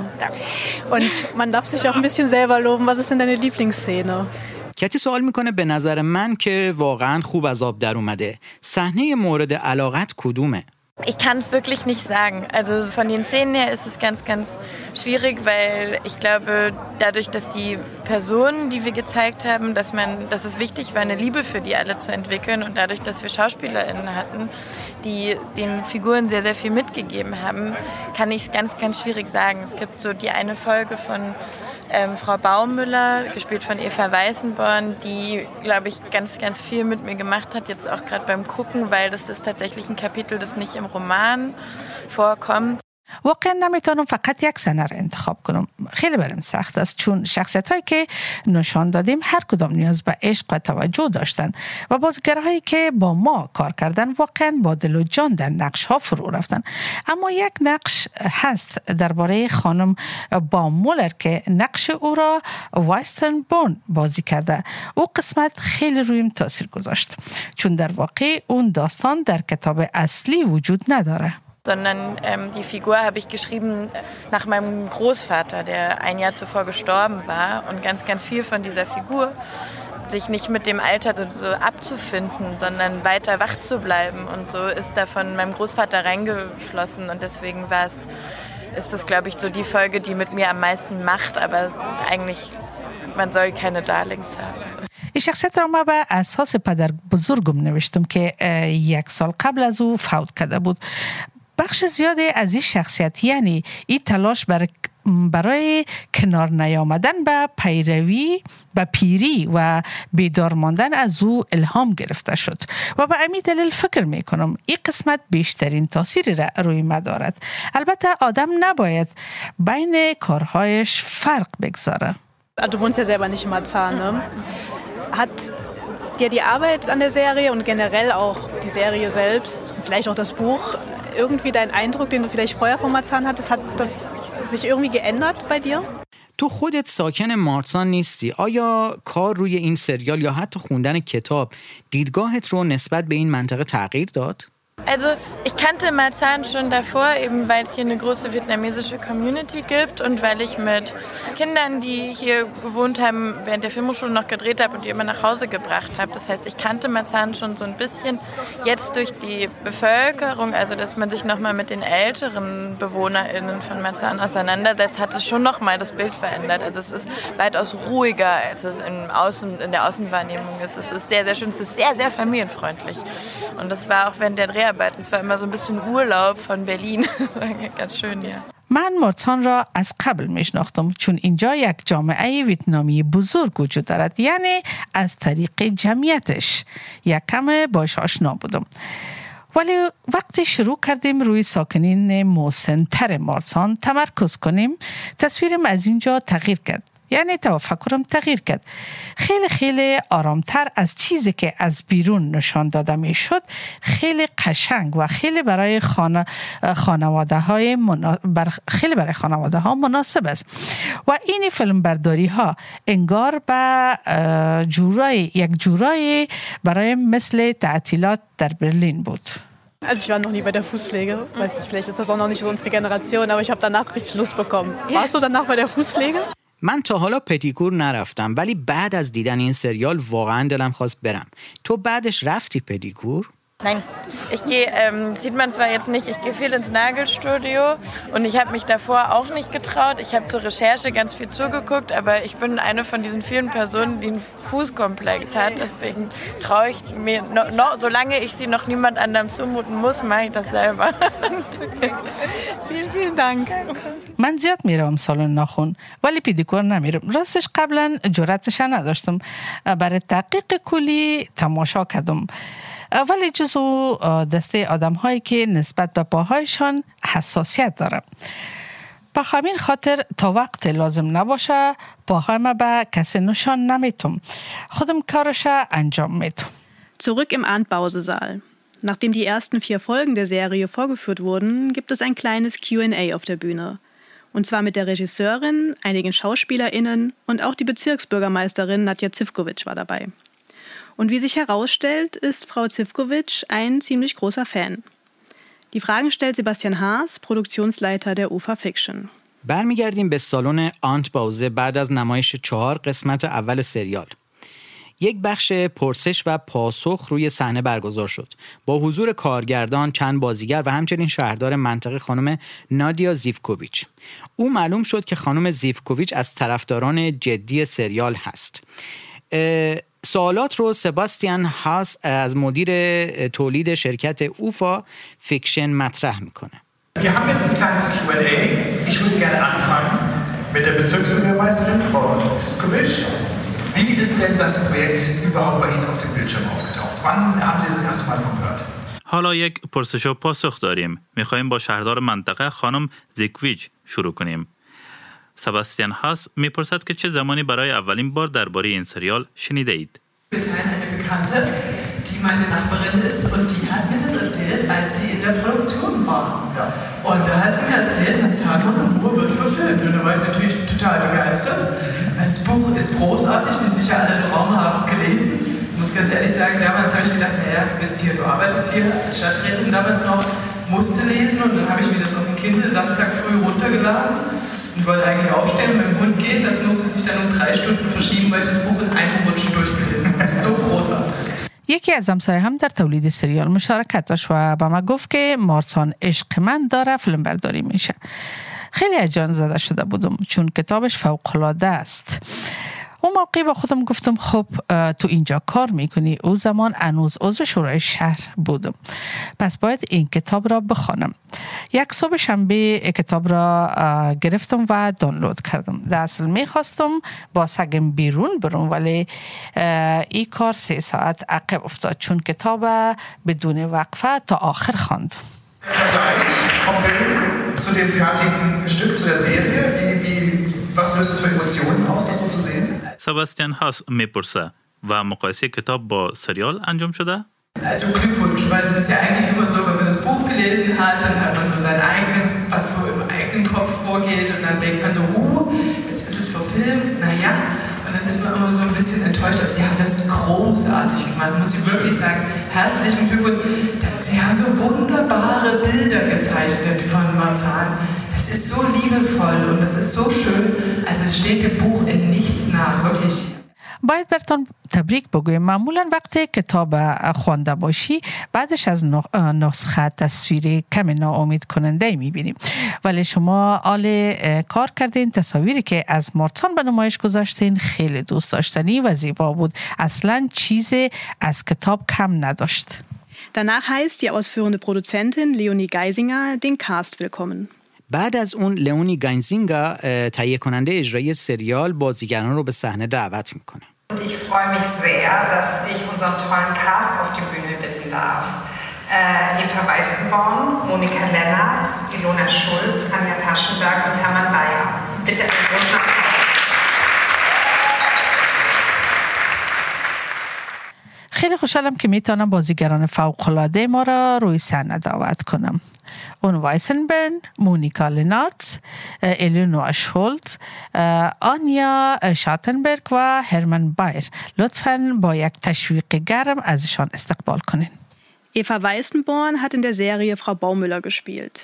Und man darf sich auch ein bisschen selber loben. Was ist denn deine Lieblingsszene? کتی سوال میکنه به نظر من که واقعا خوب از آب در اومده. صحنه مورد علاقت کدومه؟ Ich kann es wirklich nicht sagen. Also von den Szenen her ist es ganz, ganz schwierig, weil ich glaube, dadurch, dass die Personen, die wir gezeigt haben, dass es wichtig war, eine Liebe für die alle zu entwickeln und dadurch, dass wir SchauspielerInnen hatten, die den Figuren sehr, sehr viel mitgegeben haben, kann ich es ganz, ganz schwierig sagen. Es gibt so die eine Folge von Frau Baumüller, gespielt von Eva Weißenborn, die, glaube ich, ganz, ganz viel mit mir gemacht hat, jetzt auch gerade beim Gucken, weil das ist tatsächlich ein Kapitel, das nicht im Roman vorkommt. واقعا نمیتونم فقط یک صحنه را انتخاب کنم. خیلی برام سخت است چون شخصیت هایی که نشان دادیم هر کدام نیاز به عشق و توجه داشتند و بازیگرهایی که با ما کار کردن واقعا با دل و جان در نقش ها فرو رفتن. اما یک نقش هست درباره خانم بامولر که نقش او را وایستن بون بازی کرده. او قسمت خیلی رویم تاثیر گذاشت چون در واقع اون داستان در کتاب اصلی وجود نداره. Sondern die Figur habe ich geschrieben nach meinem Großvater, der ein Jahr zuvor gestorben war. Und ganz, ganz viel von dieser Figur, sich nicht mit dem Alter so abzufinden, sondern weiter wach zu bleiben. Und so ist da von meinem Großvater reingeflossen. Und deswegen ist das, glaube ich, so die Folge, die mit mir am meisten macht. Aber eigentlich, man soll keine Darlings haben. این شخصیت را ما به اساس پدر بزرگم نوشتم که 1 سال قبل از او فوت کرده بود. بخش زیادی از این شخصیت یعنی این تلاش برای کنار نیامدن به پیری و بیدار ماندن از او الهام گرفته شد و به همین دلیل فکر میکنم این قسمت بیشترین تاثیری را روی ما دارد. البته آدم نباید بین کارهایش فرق بگذاره. Du wohnst ja selber nicht in Marzahn, ne? Hat dir die Arbeit an der Serie und generell auch die Serie selbst, vielleicht auch das Buch, irgendwie deinen Eindruck, den du vielleicht vorher von Marzahn hattest, hat das sich irgendwie geändert bei dir? تو خودت ساکن مارسان نیستی. آیا کار روی این سریال یا حتی خوندن کتاب دیدگاهت رو نسبت به این منطقه تغییر داد؟ Also ich kannte Marzahn schon davor, eben weil es hier eine große vietnamesische Community gibt und weil ich mit Kindern, die hier gewohnt haben, während der Filmhochschule noch gedreht habe und die immer nach Hause gebracht habe. Das heißt, ich kannte Marzahn schon so ein bisschen. Jetzt durch die Bevölkerung, also dass man sich nochmal mit den älteren BewohnerInnen von Marzahn auseinandersetzt, hat es schon nochmal das Bild verändert. Also es ist weitaus ruhiger, als es in der Außenwahrnehmung ist. Es ist sehr, sehr schön, es ist sehr, sehr familienfreundlich. Und das war auch während der Dreharbeiten. Es war immer so ein bisschen Urlaub von Berlin. Ganz schön, ja. من مارسان را از قبل میشناختم چون اینجا یک جامعه ویتنامی بزرگ وجود دارد، یعنی از طریق جمعیتش یک کم باش آشنا بودم. ولی وقتی شروع کردیم روی ساکنین مسن‌تر مارسان تمرکز کنیم تصویرم از اینجا تغییر کرد. یعنی تفکرم تغییر کرد. خیلی خیلی آرامتر از چیزی که از بیرون نشان داده می شد. خیلی قشنگ و خیلی برای خانواده ها مناسب است. و این فیلم برداری ها انگار به یک جورایی برای مثل تعطیلات در برلین بود. Also ich war noch nie bei der Fußpflege. Weiß nicht, vielleicht ist das auch noch nicht so unsere Generation, aber ich habe danach richtig Lust bekommen. Warst du danach bei der Fußpflege? من تا حالا پتیکور نرفتم ولی بعد از دیدن این سریال واقعا دلم خواست برم. تو بعدش رفتی پتیکور؟ Nein, ich gehe, sieht man zwar jetzt nicht, ich gehe viel ins Nagelstudio und ich habe mich davor auch nicht getraut. Ich habe zur Recherche ganz viel zugeguckt, aber ich bin eine von diesen vielen Personen, die einen Fußkomplex hat. Deswegen traue ich mir, solange ich sie noch niemand anderem zumuten muss, mache ich das selber. vielen Dank. من زیاد میرم سالن ناخن ولی پدیکور نمیرم. راستش قبلا جرأتش نداشتم. برای تحقیق کلی تماشا کردم. ولی جزو دسته آدم هایی که نسبت به پاهایشان حساسیت دارم. به همین خاطر تا وقت لازم نباشه پاهایم به کسی نشان نمیتم. خودم کارش انجام میتم. Zurück im Abendpausesaal. Nachdem die ersten 4 Folgen der Serie vorgeführt wurden, gibt es ein kleines Q&A auf der Bühne. Und zwar mit der Regisseurin, einigen SchauspielerInnen und auch die Bezirksbürgermeisterin Nadja Zivkovic war dabei. Und wie sich herausstellt, ist Frau Zivkovic ein ziemlich großer Fan. Die Fragen stellt Sebastian Haas, Produktionsleiter der UFA Fiction. برمیگردیم به سالن آنت باوزه بعد از نمایش 4 قسمت اول سریال. یک بخش پرسش و پاسخ روی صحنه برگزار شد با حضور کارگردان، چند بازیگر و همچنین شهردار منطقه خانم نادیا زیفکوویچ. او معلوم شد که خانم زیفکوویچ از طرفداران جدی سریال هست. سوالات رو سباستیان هاس از مدیر تولید شرکت اوفا فیکشن مطرح میکنه. Wir haben jetzt ein kleines Q&A. Ich würde gerne anfangen mit der Bezirksbürgermeisterin Frau Zivkovic. Wie ist denn das Projekt überhaupt bei Ihnen auf dem Bildschirm aufgetaucht? Wann haben Sie das erste Mal davon gehört? حالا یک پرسش و پاسخ داریم. میخوایم با شهردار منطقه خانم زیکویچ شروع کنیم. سباستیان هاس میپرسد که چه زمانی برای اولین بار درباره این سریال شنیده اید؟ eine Bekannte, die meine Nachbarin ist und die hat mir das erzählt, als sie in der Produktion war. Und da hat sie mir erzählt, Nazaton und Ruhr wird verfilmt. Und da war ich natürlich total begeistert. Das Buch ist großartig, ich bin sicher, alle im Raum haben es gelesen. Ich muss ganz ehrlich sagen, damals habe ich gedacht, naja, du arbeitest hier als Stadträtin damals noch, musste lesen und dann habe ich mir das auf dem Kindle Samstag früh runtergeladen und wollte eigentlich aufstehen und mit dem Hund gehen. Das musste sich dann um 3 Stunden verschieben, weil ich das Buch in einem Rutsch durchgelesen habe. Das ist so großartig. یکی از همسایه هم در تولید سریال مشارکت داشت و به ما گفت که مارسان عشق من داره فیلم برداری میشه. خیلی هیجان زده شده بودم چون کتابش فوق‌العاده است. اون موقع با خودم گفتم خب تو اینجا کار میکنی. او زمان هنوز عضو شورای شهر بودم پس باید این کتاب را بخوانم. یک صبح شنبه کتاب را گرفتم و دانلود کردم. در اصل میخواستم با سگم بیرون برم ولی این کار 3 ساعت عقب افتاد چون کتاب بدون وقفه تا آخر خواند. Zu dem fertigen Stück, zu der Serie, was löst es für Emotionen aus, das so zu sehen? سباستیان هاس میپرسه و مقایسه کتاب با سریال انجام شده؟ Also Glückwunsch, weil es ist ja eigentlich immer so, wenn man das Buch gelesen hat, dann hat man so seinen eigenen, was so im eigenen Kopf vorgeht und dann denkt man so, jetzt ist es verfilmt, naja, und dann ist man immer so ein bisschen enttäuscht, aber Sie haben das großartig gemacht, muss ich wirklich sagen, herzlichen Glückwunsch, Sie haben so wunderbare Bilder gezeichnet von Marzahn, das ist so liebevoll und das ist so schön, also es steht dem Buch in nichts nach, wirklich. باید براتون تبریک بگویم. معمولا وقتی کتاب خوانده باشی بعدش از نسخه تصویری کمی ناامید کننده میبینیم ولی شما عالی کار کردین. تصاویری که از مارسان به نمایش گذاشتین خیلی دوست داشتنی و زیبا بود. اصلا چیزی از کتاب کم نداشت. Danach heißt die ausführende Produzentin Leonie Geisinger den Cast willkommen. بعد از اون لئونی گاینزینگا تهیه کننده اجرایی سریال بازیگران رو به صحنه دعوت میکنه. Und ich freue mich sehr, dass ich unseren tollen Cast auf die Bühne bitten darf. Eva Weißenborn, Monika Lennartz, Ilona Schulz, Anja Taschenberg und Hermann Bayer. Bitte einen großen Applaus. خیلی خوشحالم که میتونم بازیگران فوق‌العاده ما را روی صحنه دعوت کنم. اون وایسنبرن، مونیکا لنارتس، الیونورا شولتز، آنیا شاتنبرگ و هرمن بایر. لطفاً با یک تشویق گرم ازشان استقبال کنین. Eva Weißenborn hat in der Serie Frau Baumüller gespielt.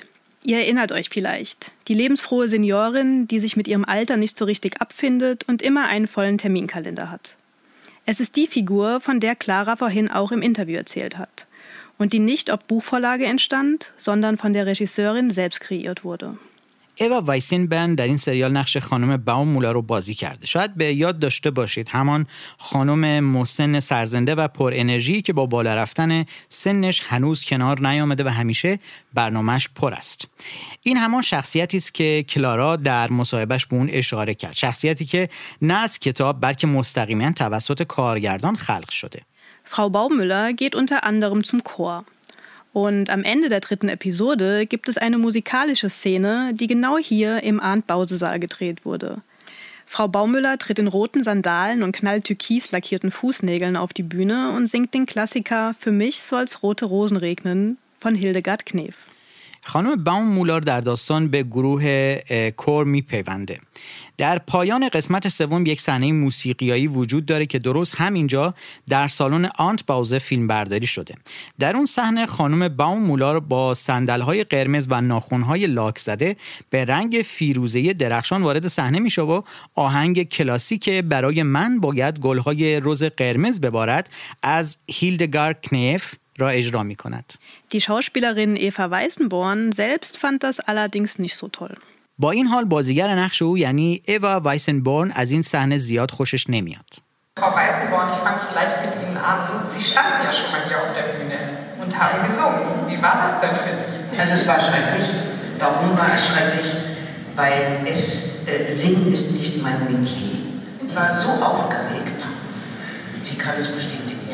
Ihr erinnert euch vielleicht. Die lebensfrohe Seniorin, die sich mit ihrem Alter nicht so richtig abfindet und immer einen vollen Terminkalender hat. Es ist die Figur, von der Clara vorhin auch im Interview erzählt hat. Und die nicht auf Buchvorlage entstand, sondern von der Regisseurin selbst kreiert wurde. ایوا وایسنبرن در این سریال نقش خانم باومولا رو بازی کرده. شاید به یاد داشته باشید همان خانم مسن سرزنده و پر انرژی که با بالا رفتن سنش هنوز کنار نیامده و همیشه برنامه‌اش پر است. این همان شخصیتی است که کلارا در مصاحبهش به اون اشاره کرد. شخصیتی که نه از کتاب بلکه مستقیما توسط کارگردان خلق شده. Frau Baumüller geht unter anderem zum Chor. Und am Ende der 3. Episode gibt es eine musikalische Szene, die genau hier im Arndt-Bause-Saal gedreht wurde. Frau Baumüller tritt in roten Sandalen und knalltürkis lackierten Fußnägeln auf die Bühne und singt den Klassiker Für mich soll's rote Rosen regnen von Hildegard Knef. خانم باومولا در داستان به گروه کور میپیونده. در پایان قسمت سوم یک صحنه موسیقیایی وجود داره که درست همینجا در سالن آنت باوزه فیلم برداری شده. در اون صحنه خانم باومولا با صندل‌های قرمز و ناخن‌های لاک زده به رنگ فیروزه‌ای درخشان وارد صحنه میشه و آهنگ کلاسیک برای من باید گل‌های رز قرمز ببارد از هیلدگارد کنف را اجرا می کند. Die Schauspielerin Eva Weißenborn selbst fand das allerdings nicht so toll. با این حال بازیگر نقش او یعنی ایوا وایسنبورن از این صحنه زیاد خوشش نمیاد. Frau Weißenborn, ich fange vielleicht mit Ihnen an. Sie standen ja schon mal hier auf der Bühne und haben gesungen. Wie war das denn für Sie? Also es war schrecklich. Warum war es schrecklich? Weil Singen ist nicht mein Metier. Ich war so aufgeregt. Sie kann es bestätigen.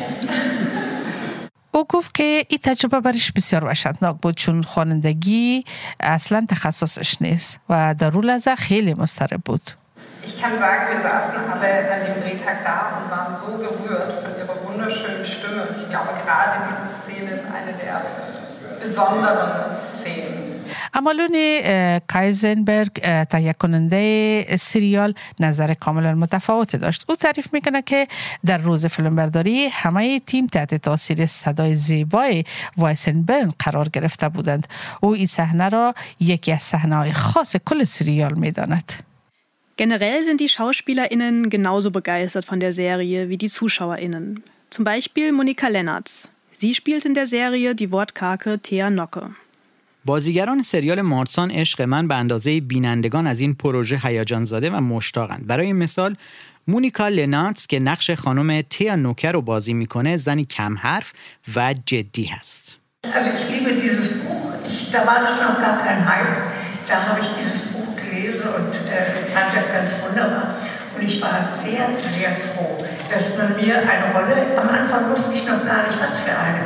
او گفت که این تجربه برش بسیار وحشتناک بود چون خوانندگی اصلا تخصصش نیست و در اون لحظه خیلی مضطرب بود. Ich kann sagen, wir saßen alle an dem Drehtag da und waren so gerührt von ihrer wunderschönen Stimme. Und ich glaube, gerade diese Szene ist eine der besonderen Szenen. امالون کایزنبرگ تهیه کننده سریال نظر کاملا متفاوت داشت. او تعریف میکنه که در روز فیلمبرداری همه تیم تحت تاثیر صدای زیبای وایسنبرن قرار گرفته بودند. او این صحنه را یکی از صحنه‌های خاص کل سریال میداند. Generell sind die SchauspielerInnen genauso begeistert von der Serie wie die ZuschauerInnen. Zum Beispiel Monika Lennertz. Sie spielt in der Serie die wortkarge Thea Nocke. بازیگران سریال مارسان عشق من به اندازه بینندگان از این پروژه هیجان زده و مشتاقند. برای مثال مونیکا لنارتس که نقش خانم تیا نوکر رو بازی میکنه زنی کم حرف و جدی هست. Also ich liebe dieses Buch. Da war es noch gar kein Hype. Da habe ich dieses Buch gelesen und fand das ganz wunderbar. Und ich war sehr, sehr froh, dass man mir eine Rolle, am Anfang wusste ich noch gar nicht, was für eine,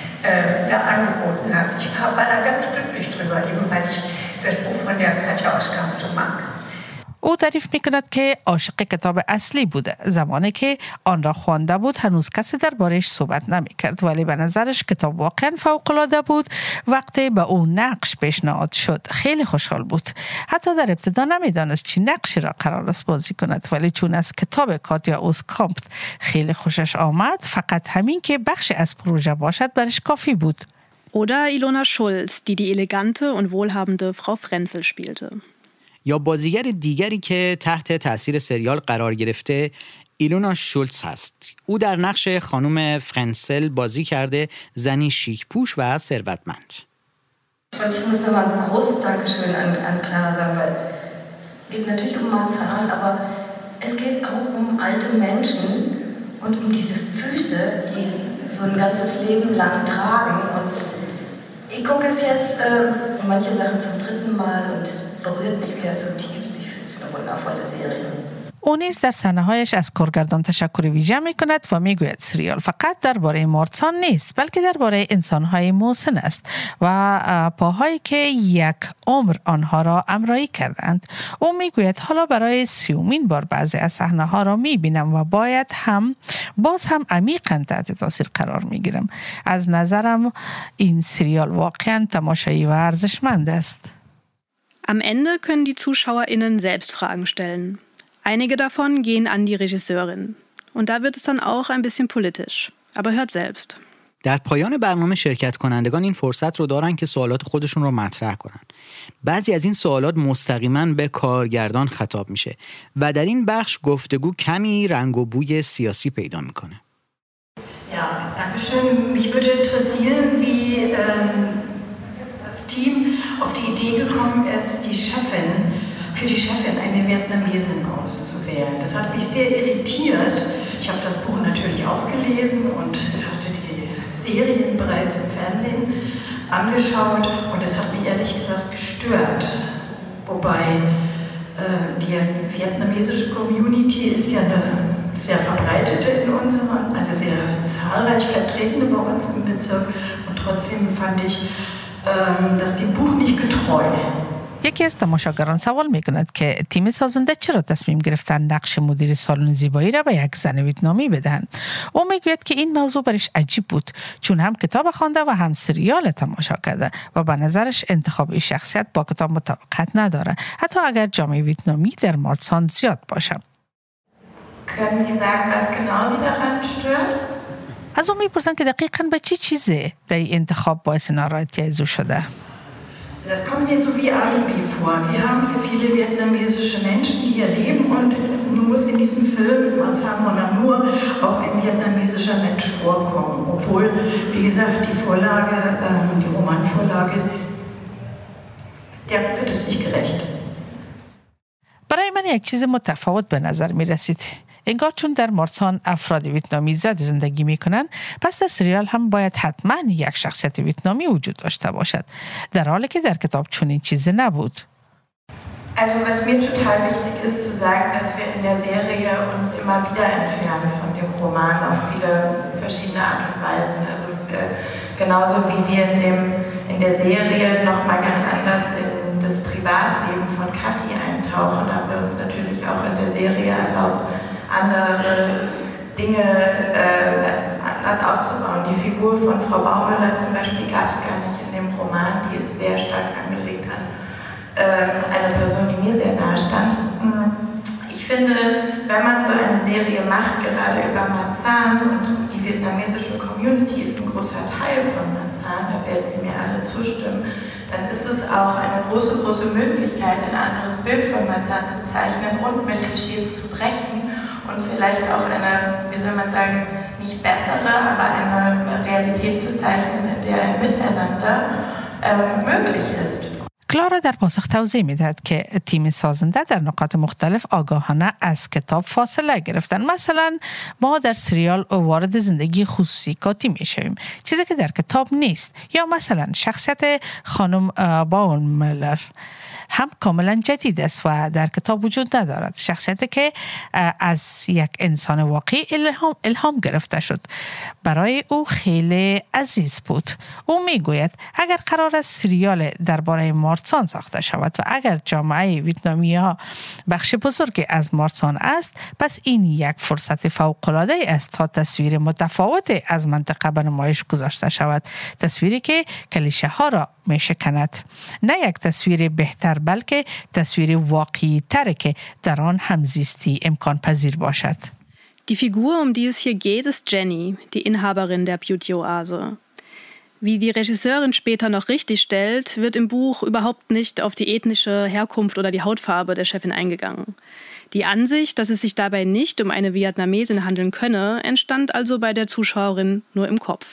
da angeboten hat. Ich war da ganz glücklich drüber, eben weil ich das Buch von der Katja Oskamp so mag. او تعریف میکند که عاشق کتاب اصلی بوده. زمانی که آن را خوانده بود هنوز کسی درباره‌اش صحبت نمیکرد ولی به نظرش کتاب واقعا فوق‌العاده بود. وقتی به او نقش پیشنهاد شد خیلی خوشحال بود. حتی در ابتدا نمیدانست چه نقشی را قرار است بازی کند ولی چون از کتاب کاتیا اوسکامپ خیلی خوشش آمد فقط همین که بخشی از پروژه باشد برش کافی بود. Oder Ilona Schulz, die elegante und wohlhabende Frau Frenzel spielte. یا بازیگر دیگری که تحت تاثیر سریال قرار گرفته ایلونا شولتز هست. او در نقش خانم فرنسل بازی کرده زنی شیک پوش و ثروتمند. Und ich muss nochmal ein großes Dankeschön an Clara sagen, weil es geht natürlich um Marzahn, aber es geht auch um alte Menschen und um diese Füße, die so ein ganzes Leben lang tragen. Und ich gucke es jetzt manche Sachen zum 3. Mal und es berührt mich wieder zutiefst. Ich finde es eine wundervolle Serie. او نیز در صحنه‌هایش از کارگردان تشکر ویژه می‌کند و می‌گوید سریال فقط درباره مارسان نیست بلکه درباره انسان‌های مسن است و پاهایی که یک عمر آنها را امرایی کردند. او می‌گوید حالا برای 30مین بار بعضی از صحنه‌ها را می‌بینم و باز هم عمیقاً تحت تاثیر قرار می‌گیرم. از نظرم این سریال واقعاً تماشایی و ارزشمند است. Am Ende können die ZuschauerInnen selbst Fragen stellen. Einige davon gehen an die Regisseurin. Und da wird es dann auch ein bisschen politisch. Aber hört selbst. در پایان برنامه شرکت کنندگان این فرصت رو دارن که سوالات خودشون رو مطرح کنن. بعضی از این سوالات مستقیما به کارگردان خطاب میشه و در این بخش گفتگو کمی رنگ و بوی سیاسی پیدا میکنه. Ja, danke schön. Mich würde interessieren, wie das Team auf die Idee gekommen ist, für die Chefin eine Vietnamesin auszuwählen. Das hat mich sehr irritiert. Ich habe das Buch natürlich auch gelesen und hatte die Serien bereits im Fernsehen angeschaut und es hat mich ehrlich gesagt gestört. Wobei die vietnamesische Community ist ja eine sehr verbreitete in unserem, also sehr zahlreich vertretene bei uns im Bezirk und trotzdem fand ich das dem Buch nicht getreu. یکی از تماشاگران سوال می‌کند که تیم سازنده چرا تصمیم گرفتن نقش مدیر سالن زیبایی را به یک زن ویتنامی بدهند. او میگوید که این موضوع برش عجیب بود چون هم کتاب خوانده و هم سریال تماشا کرده و به نظرش انتخاب این شخصیت با کتاب مطابقت نداره حتی اگر جامعه ویتنامی در مارسان زیاد باشه. Können Sie sagen, was genau Sie daran stört? از او میپرسن که دقیقاً به چی چیزی در این انتخاب باعث ناراحتی از او شده. Das kommt mir so wie Alibi vor. Wir haben hier viele vietnamesische Menschen, die hier leben und nun muss in diesem Film Marzahn Mon Amour auch ein vietnamesischer Mensch vorkommen. Obwohl, wie gesagt, die Vorlage, die Romanvorlage, der wird es nicht gerecht. برای من یک چیز متفاوت به نظر می رسید. انگار چون در مارسان افراد ویتنامی زیاد زندگی میکنن پس در سریال هم باید حتما یک شخصیت ویتنامی وجود داشته باشد در حالی که در کتاب چنین چیزی نبود. Also was mir total wichtig ist zu sagen, dass wir in der Serie uns immer wieder entfernen von dem Roman auf viele verschiedene Art und Weisen. Also genauso wie wir in der Serie noch mal ganz anders in das Privatleben von Kathi eintauchen, haben wir uns natürlich auch in der Serie erlaubt, andere Dinge anders aufzubauen. Die Figur von Frau Baumüller zum Beispiel gab es gar nicht in dem Roman, die ist sehr stark angelegt an eine Person, die mir sehr nahe stand. Ich finde, wenn man so eine Serie macht, gerade über Marzahn und die vietnamesische Community ist ein großer Teil von Marzahn, da werden Sie mir alle zustimmen, dann ist es auch eine große, große Möglichkeit, ein anderes Bild von Marzahn zu zeichnen und mit Klischees zu brechen und vielleicht auch eine, wie soll man sagen, nicht bessere, aber eine Realität zu zeichnen, in der ein Miteinander möglich ist. کلارا در پاسخ توضیح میدهد که تیم سازنده در نقاط مختلف آگاهانه از کتاب فاصله گرفتن. مثلا ما در سریال وارد زندگی خصوصی کاتی میشویم چیزی که در کتاب نیست، یا مثلا شخصیت خانم باوملر هم کاملا جدید است و در کتاب وجود ندارد، شخصیتی که از یک انسان واقعی الهام گرفته شد. برای او خیلی عزیز بود. او میگوید اگر قرار است سریال درباره مارسان ساخته شود و اگر جامعه ویتنامی ها بخش بزرگی از مارسان است، پس این یک فرصت فوق‌العاده است تا تصویر متفاوتی از منطقه به نمایش گذاشته شود، تصویری که کلیشه ها را میشکند، نه یک تصویر بهتر بلکه تصویر واقعی تر که در آن همزیستی امکان پذیر باشد. Die Figur, um die es hier geht, ist Jenny, die Inhaberin der Beauty-Oase. Wie die Regisseurin später noch richtig stellt, wird im Buch überhaupt nicht auf die ethnische Herkunft oder die Hautfarbe der Chefin eingegangen. Die Ansicht, dass es sich dabei nicht um eine Vietnamesin handeln könne, entstand also bei der Zuschauerin nur im Kopf.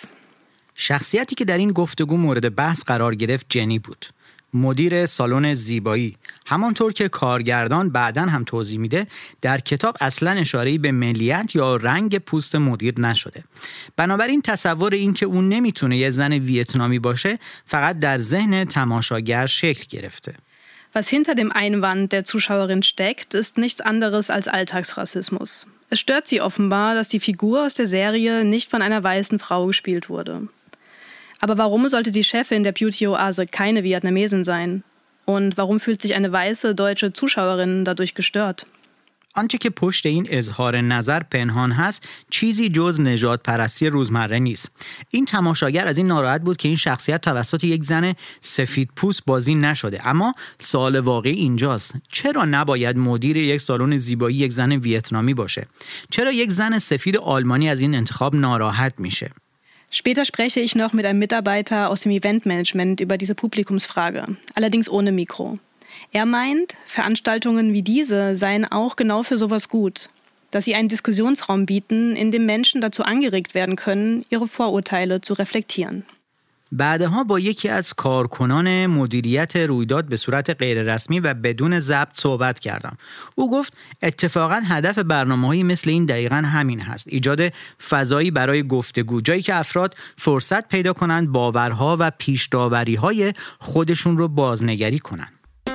شخصیتی که در این گفتگو مورد بحث قرار گرفت جنی بود، مدیر سالن زیبایی. همانطور که کارگردان بعداً هم توضیح میده، در کتاب اصلاً اشاره‌ای به ملیت یا رنگ پوست مدیر نشده. بنابراین تصور این که اون نمیتونه یه زن ویتنامی باشه فقط در ذهن تماشاگر شکل گرفته. Was hinter dem Einwand der Zuschauerin steckt, ist nichts anderes als Alltagsrassismus. Es stört sie offenbar, dass die Figur aus der Serie nicht von einer weißen Frau gespielt wurde. Aber warum sollte die Chefin der Beauty-Oase keine Vietnamesin sein? Und warum fühlt sich eine weiße deutsche Zuschauerin dadurch gestört? آنچه که پشت این اظهار نظر پنهان هست چیزی جز نژاد پرستی روزمره نیست. این تماشاگر از این ناراحت بود که این شخصیت توسط یک زن سفید پوست بازی نشده. اما سوال واقعی اینجاست: چرا نباید مدیر یک سالن زیبایی یک زن ویتنامی باشه؟ چرا یک زن سفید آلمانی از این انتخاب ناراحت میشه؟ Später spreche ich noch mit einem Mitarbeiter aus dem Eventmanagement über diese Publikumsfrage, allerdings ohne Mikro. Er meint, Veranstaltungen wie diese seien auch genau für sowas gut, dass sie einen Diskussionsraum bieten, in dem Menschen dazu angeregt werden können, ihre Vorurteile zu reflektieren. بعدها با یکی از کارکنان مدیریت رویداد به صورت غیررسمی و بدون ضبط صحبت کردم. او گفت اتفاقا هدف برنامه‌هایی مثل این دقیقاً همین هست. ایجاد فضایی برای گفتگو، جایی که افراد فرصت پیدا کنند باورها و پیش‌داوری‌های خودشون رو بازنگری کنند.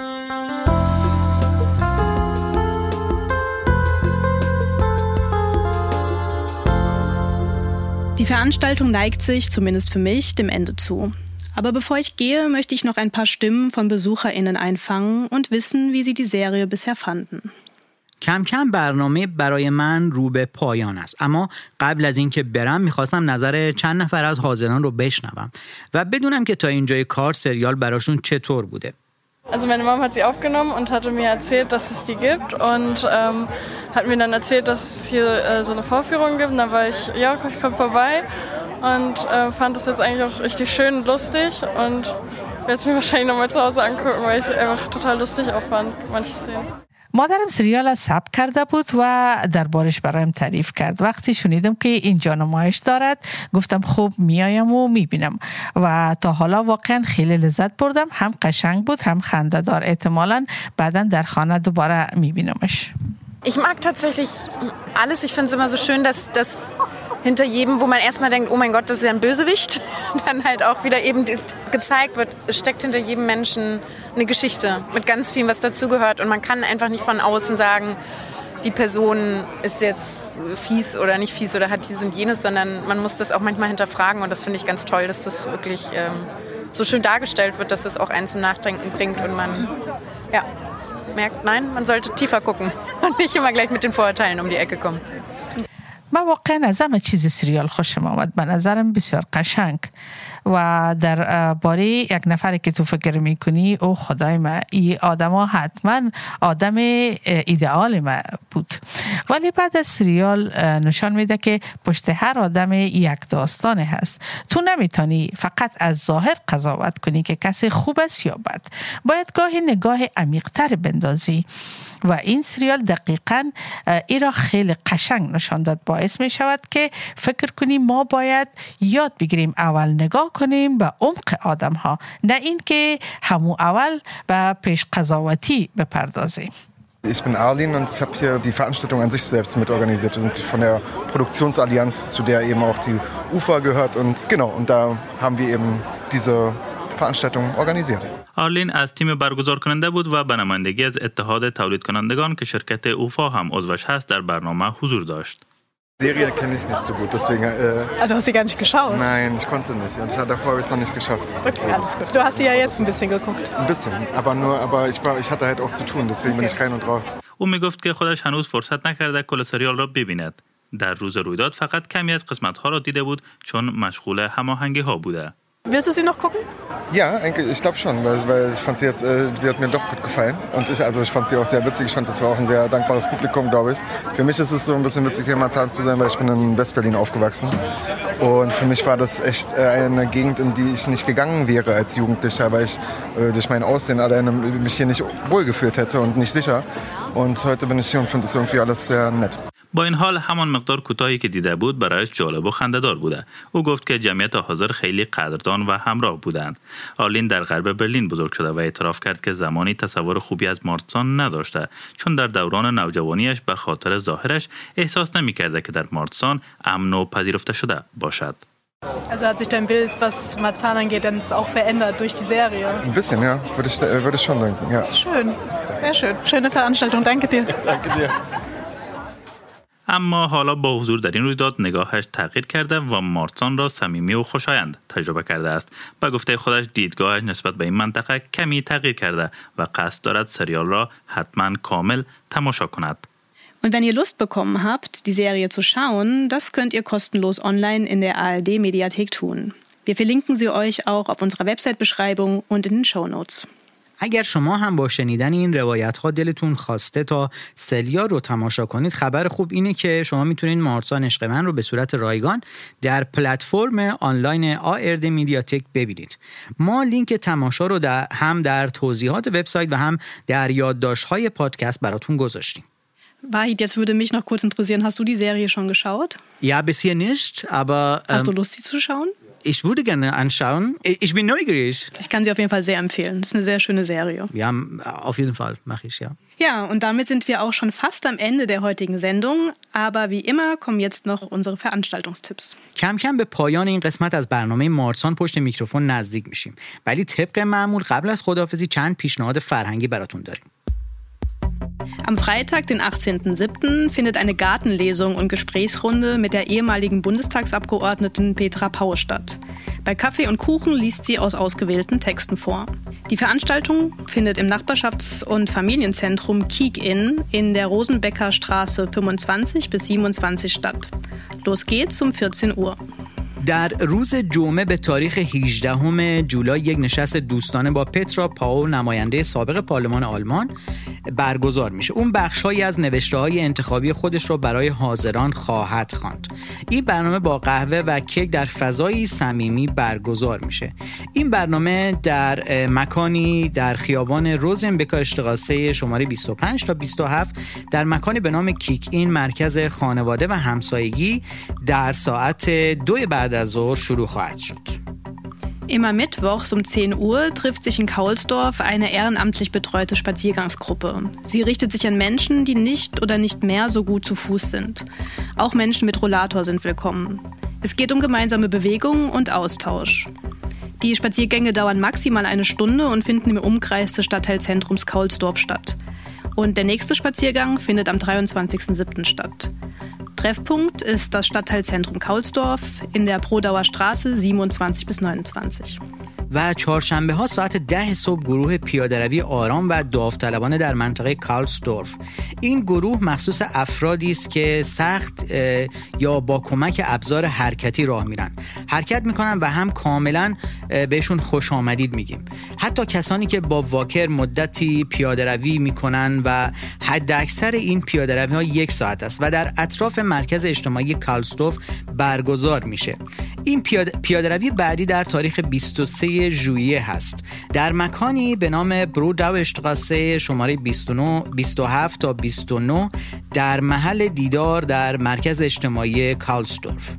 Die Veranstaltung neigt sich, zumindest für mich, dem Ende zu. Aber bevor ich gehe, möchte ich noch ein paar Stimmen von BesucherInnen einfangen und wissen, wie sie die Serie bisher fanden. کم کم برنامه برای من رو به پایان است، اما قبل از اینکه برم میخواستم نظر چند نفر از حاضران رو بشنوم و بدونم که تا اینجای کار سریال براشون چطور بوده. Also meine Mom hat sie aufgenommen und hatte mir erzählt, dass es die gibt und hat mir dann erzählt, dass es hier so eine Vorführung gibt. Und dann war ich, ja, ich komme vorbei und fand das jetzt eigentlich auch richtig schön und lustig und werde es mir wahrscheinlich nochmal zu Hause angucken, weil ich es einfach total lustig auch fand, manche Szenen. مادرم سریال ثبت کرده بود و دربارش برایم تعریف کرد. وقتی شنیدم که اینجا نمایش دارد گفتم خوب میایم و میبینم و تا حالا واقعا خیلی لذت بردم. هم قشنگ بود هم خنده دار. احتمالاً بعداً در خانه دوباره میبینمش. Ich mag tatsächlich alles. Ich finde es immer so schön, dass hinter jedem, wo man erstmal denkt, oh mein Gott, das ist ja ein Bösewicht, dann halt auch wieder eben gezeigt wird, es steckt hinter jedem Menschen eine Geschichte mit ganz viel, was dazugehört. Und man kann einfach nicht von außen sagen, die Person ist jetzt fies oder nicht fies oder hat dies und jenes, sondern man muss das auch manchmal hinterfragen. Und das finde ich ganz toll, dass das wirklich so schön dargestellt wird, dass das auch einen zum Nachdenken bringt und man merkt, nein, man sollte tiefer gucken und nicht immer gleich mit den Vorurteilen um die Ecke kommen. من واقعا از همه چیز سریال خوشم آمد. به نظرم بسیار قشنگ و در باره یک نفری که تو فکر میکنی او خدای من این آدم ها حتما آدم ایدئال من بود. ولی بعد از سریال نشان میده که پشت هر آدم یک داستانه هست. تو نمیتونی فقط از ظاهر قضاوت کنی که کسی خوب است یا بد. باید گاهی نگاه عمیق‌تر بندازی و این سریال دقیقاً این را خیلی قشنگ نشان داد. باعث می شود که فکر کنیم ما باید یاد بگیریم اول نگاه کنیم به عمق آدم ها، نه این که همون اول به پیش قضاوتی بپردازیم. Ich bin Arlin und ich habe hier die Veranstaltung an sich selbst mitorganisiert. Wir sind von der Produktionsallianz, zu der eben auch die UFA gehört und genau, und da haben wir eben diese Veranstaltung organisiert. آرلین از تیم برگزار کننده بود و به نمایندگی از اتحاد تولید کنندگان که شرکت اوفا هم عضوش هست در برنامه حضور داشت. Serie kenne ich nicht so gut, deswegen... du hast sie gar nicht geschaut? Nein, ich konnte nicht. Und davor habe ich es noch nicht geschafft. Okay, alles gut. Du hast sie ja jetzt ein bisschen geguckt. Ein bisschen, aber ich hatte halt auch zu tun, deswegen bin ich rein und raus. او میگفت که خودش هنوز فرصت نکرده کل سریال را ببیند. در روز رویداد فقط کمی از قسمت‌ها را دیده بود چون مشغول هماهنگی‌ها بوده. Willst du sie noch gucken? Ja, ich glaube schon, weil ich fand sie hat mir doch gut gefallen. Und ich fand sie auch sehr witzig. Ich fand, das war auch ein sehr dankbares Publikum, glaube ich. Für mich ist es so ein bisschen witzig, hier in Marzahn zu sein, weil ich bin in Westberlin aufgewachsen. Und für mich war das echt eine Gegend, in die ich nicht gegangen wäre als Jugendlicher, weil ich durch mein Aussehen alleine mich hier nicht wohlgefühlt hätte und nicht sicher. Und heute bin ich hier und finde das irgendwie alles sehr nett. با این حال همان مقدار کوتاهی که دیده بود برایش جالب و خنده‌دار بوده. او گفت که جمعیت حاضر خیلی قدردان و همراه بودند. آرلین در غرب برلین بزرگ شده و اعتراف کرد که زمانی تصور خوبی از مارتسان نداشته، چون در دوران نوجوانیش به خاطر ظاهرش احساس نمی‌کرده که در مارتسان امن و پذیرفته شده باشد. Also hat sich dein Bild, was Marzahn angeht, dann auch verändert durch die Serie? Ein bisschen, ja. Würde ich schon denken, ja. Schön, sehr schön. Schöne Veranstaltung, danke dir. Danke dir. اما حالا با حضور در این رویداد نگاهش تغییر کرده و مارتسان را صمیمی و خوشایند تجربه کرده است. به گفته خودش دیدگاهش نسبت به این منطقه کمی تغییر کرده و قصد دارد سریال را حتما کامل تماشا کند. Und wenn ihr Lust bekommen habt, die Serie zu schauen, das könnt ihr kostenlos online in der ARD-Mediathek tun. Wir verlinken sie euch auch auf unserer Website-Beschreibung und in den Shownotes. اگر شما هم با شنیدن این روایت‌ها دلتون خواسته تا سلیا رو تماشا کنید، خبر خوب اینه که شما میتونید مارسان عشق من رو به صورت رایگان در پلتفرم آنلاین ARD مدیاتک ببینید. ما لینک تماشا رو هم در توضیحات وبسایت و هم در یادداشت‌های پادکست براتون گذاشتیم. Wahid, jetzt würde mich noch kurz interessieren, hast du die Serie schon geschaut? Ja, bisher nicht, aber... Hast du Lust, sie zu schauen? Ich würde gerne anschauen. Ich bin neugierig. Ich kann sie auf jeden Fall sehr empfehlen. Das ist eine sehr schöne Serie. Ja, auf jeden Fall mache ich, ja. Ja, und damit sind wir auch schon fast am Ende der heutigen Sendung. Aber wie immer kommen jetzt noch unsere Veranstaltungstipps. کم کم به پایان این قسمت از برنامه مارسان پشت میکروفون نزدیک میشیم. ولی طبق معمول قبل از خداحافظی چند پیشنهاد فرهنگی براتون داریم. Am Freitag, den 18.07., findet eine Gartenlesung und Gesprächsrunde mit der ehemaligen Bundestagsabgeordneten Petra Paue statt. Bei Kaffee und Kuchen liest sie aus ausgewählten Texten vor. Die Veranstaltung findet im Nachbarschafts- und Familienzentrum Kiek-In in der Rosenbecker Straße 25 bis 27 statt. Los geht's um 14 Uhr. در روز جمعه به تاریخ 18 جولای یک نشست دوستانه با پترا پاو، نماینده سابق پارلمان آلمان، برگزار میشه. اون بخش‌هایی از نوشته‌های انتخابی خودش رو برای حاضران خواهد خواند. این برنامه با قهوه و کیک در فضایی صمیمی برگزار میشه. این برنامه در مکانی در خیابان روزنبکا اشتغاسه شماره 25 تا 27 در مکانی به نام کیک این مرکز خانواده و همسایگی در ساعت 2 بعد از ظهر شروع خواهد شد. Immer mittwochs um 10 Uhr trifft sich in Kaulsdorf eine ehrenamtlich betreute Spaziergangsgruppe. Sie richtet sich an Menschen, die nicht oder nicht mehr so gut zu Fuß sind. Auch Menschen mit Rollator sind willkommen. Es geht um gemeinsame Bewegung und Austausch. Die Spaziergänge dauern maximal eine Stunde und finden im Umkreis des Stadtteilzentrums Kaulsdorf statt. Und der nächste Spaziergang findet am 23.07. statt. Treffpunkt ist das Stadtteilzentrum Kaulsdorf in der Prodauer Straße 27 bis 29. و چهارشنبه ها ساعت 10 صبح گروه پیاده‌روی آرام و داوطلبانه در منطقه کالسدورف. این گروه مخصوص افرادی است که سخت یا با کمک ابزار حرکتی راه میرن. حرکت میکنن و هم کاملا بهشون خوش آمدید میگیم. حتی کسانی که با واکر مدتی پیاده‌روی میکنن و حد اکثر این پیاده‌روی ها 1 ساعت است و در اطراف مرکز اجتماعی کالسدورف برگزار میشه. این پیاده‌روی بعدی در تاریخ 23 ژوئیه هست در مکانی به نام بروداو اشتغاسه شماره 27 تا 29 در محل دیدار در مرکز اجتماعی کالسدورف.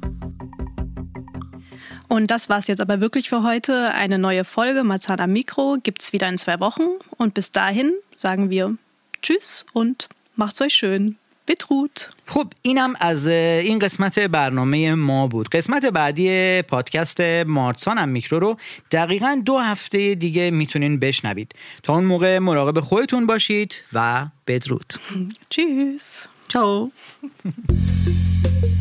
Und das war's jetzt aber wirklich für heute. Eine neue Folge Marzahn am Mikro gibt's wieder in 2 Wochen. Und bis dahin sagen wir Tschüss und macht's euch schön. بدرود. خب اینم از این قسمت برنامه ما بود. قسمت بعدی پادکست مارسان هم میکرو رو دقیقاً 2 هفته دیگه میتونین بشنوید. تا اون موقع مراقب خودتون باشید و بدرود. Tschüss. Ciao.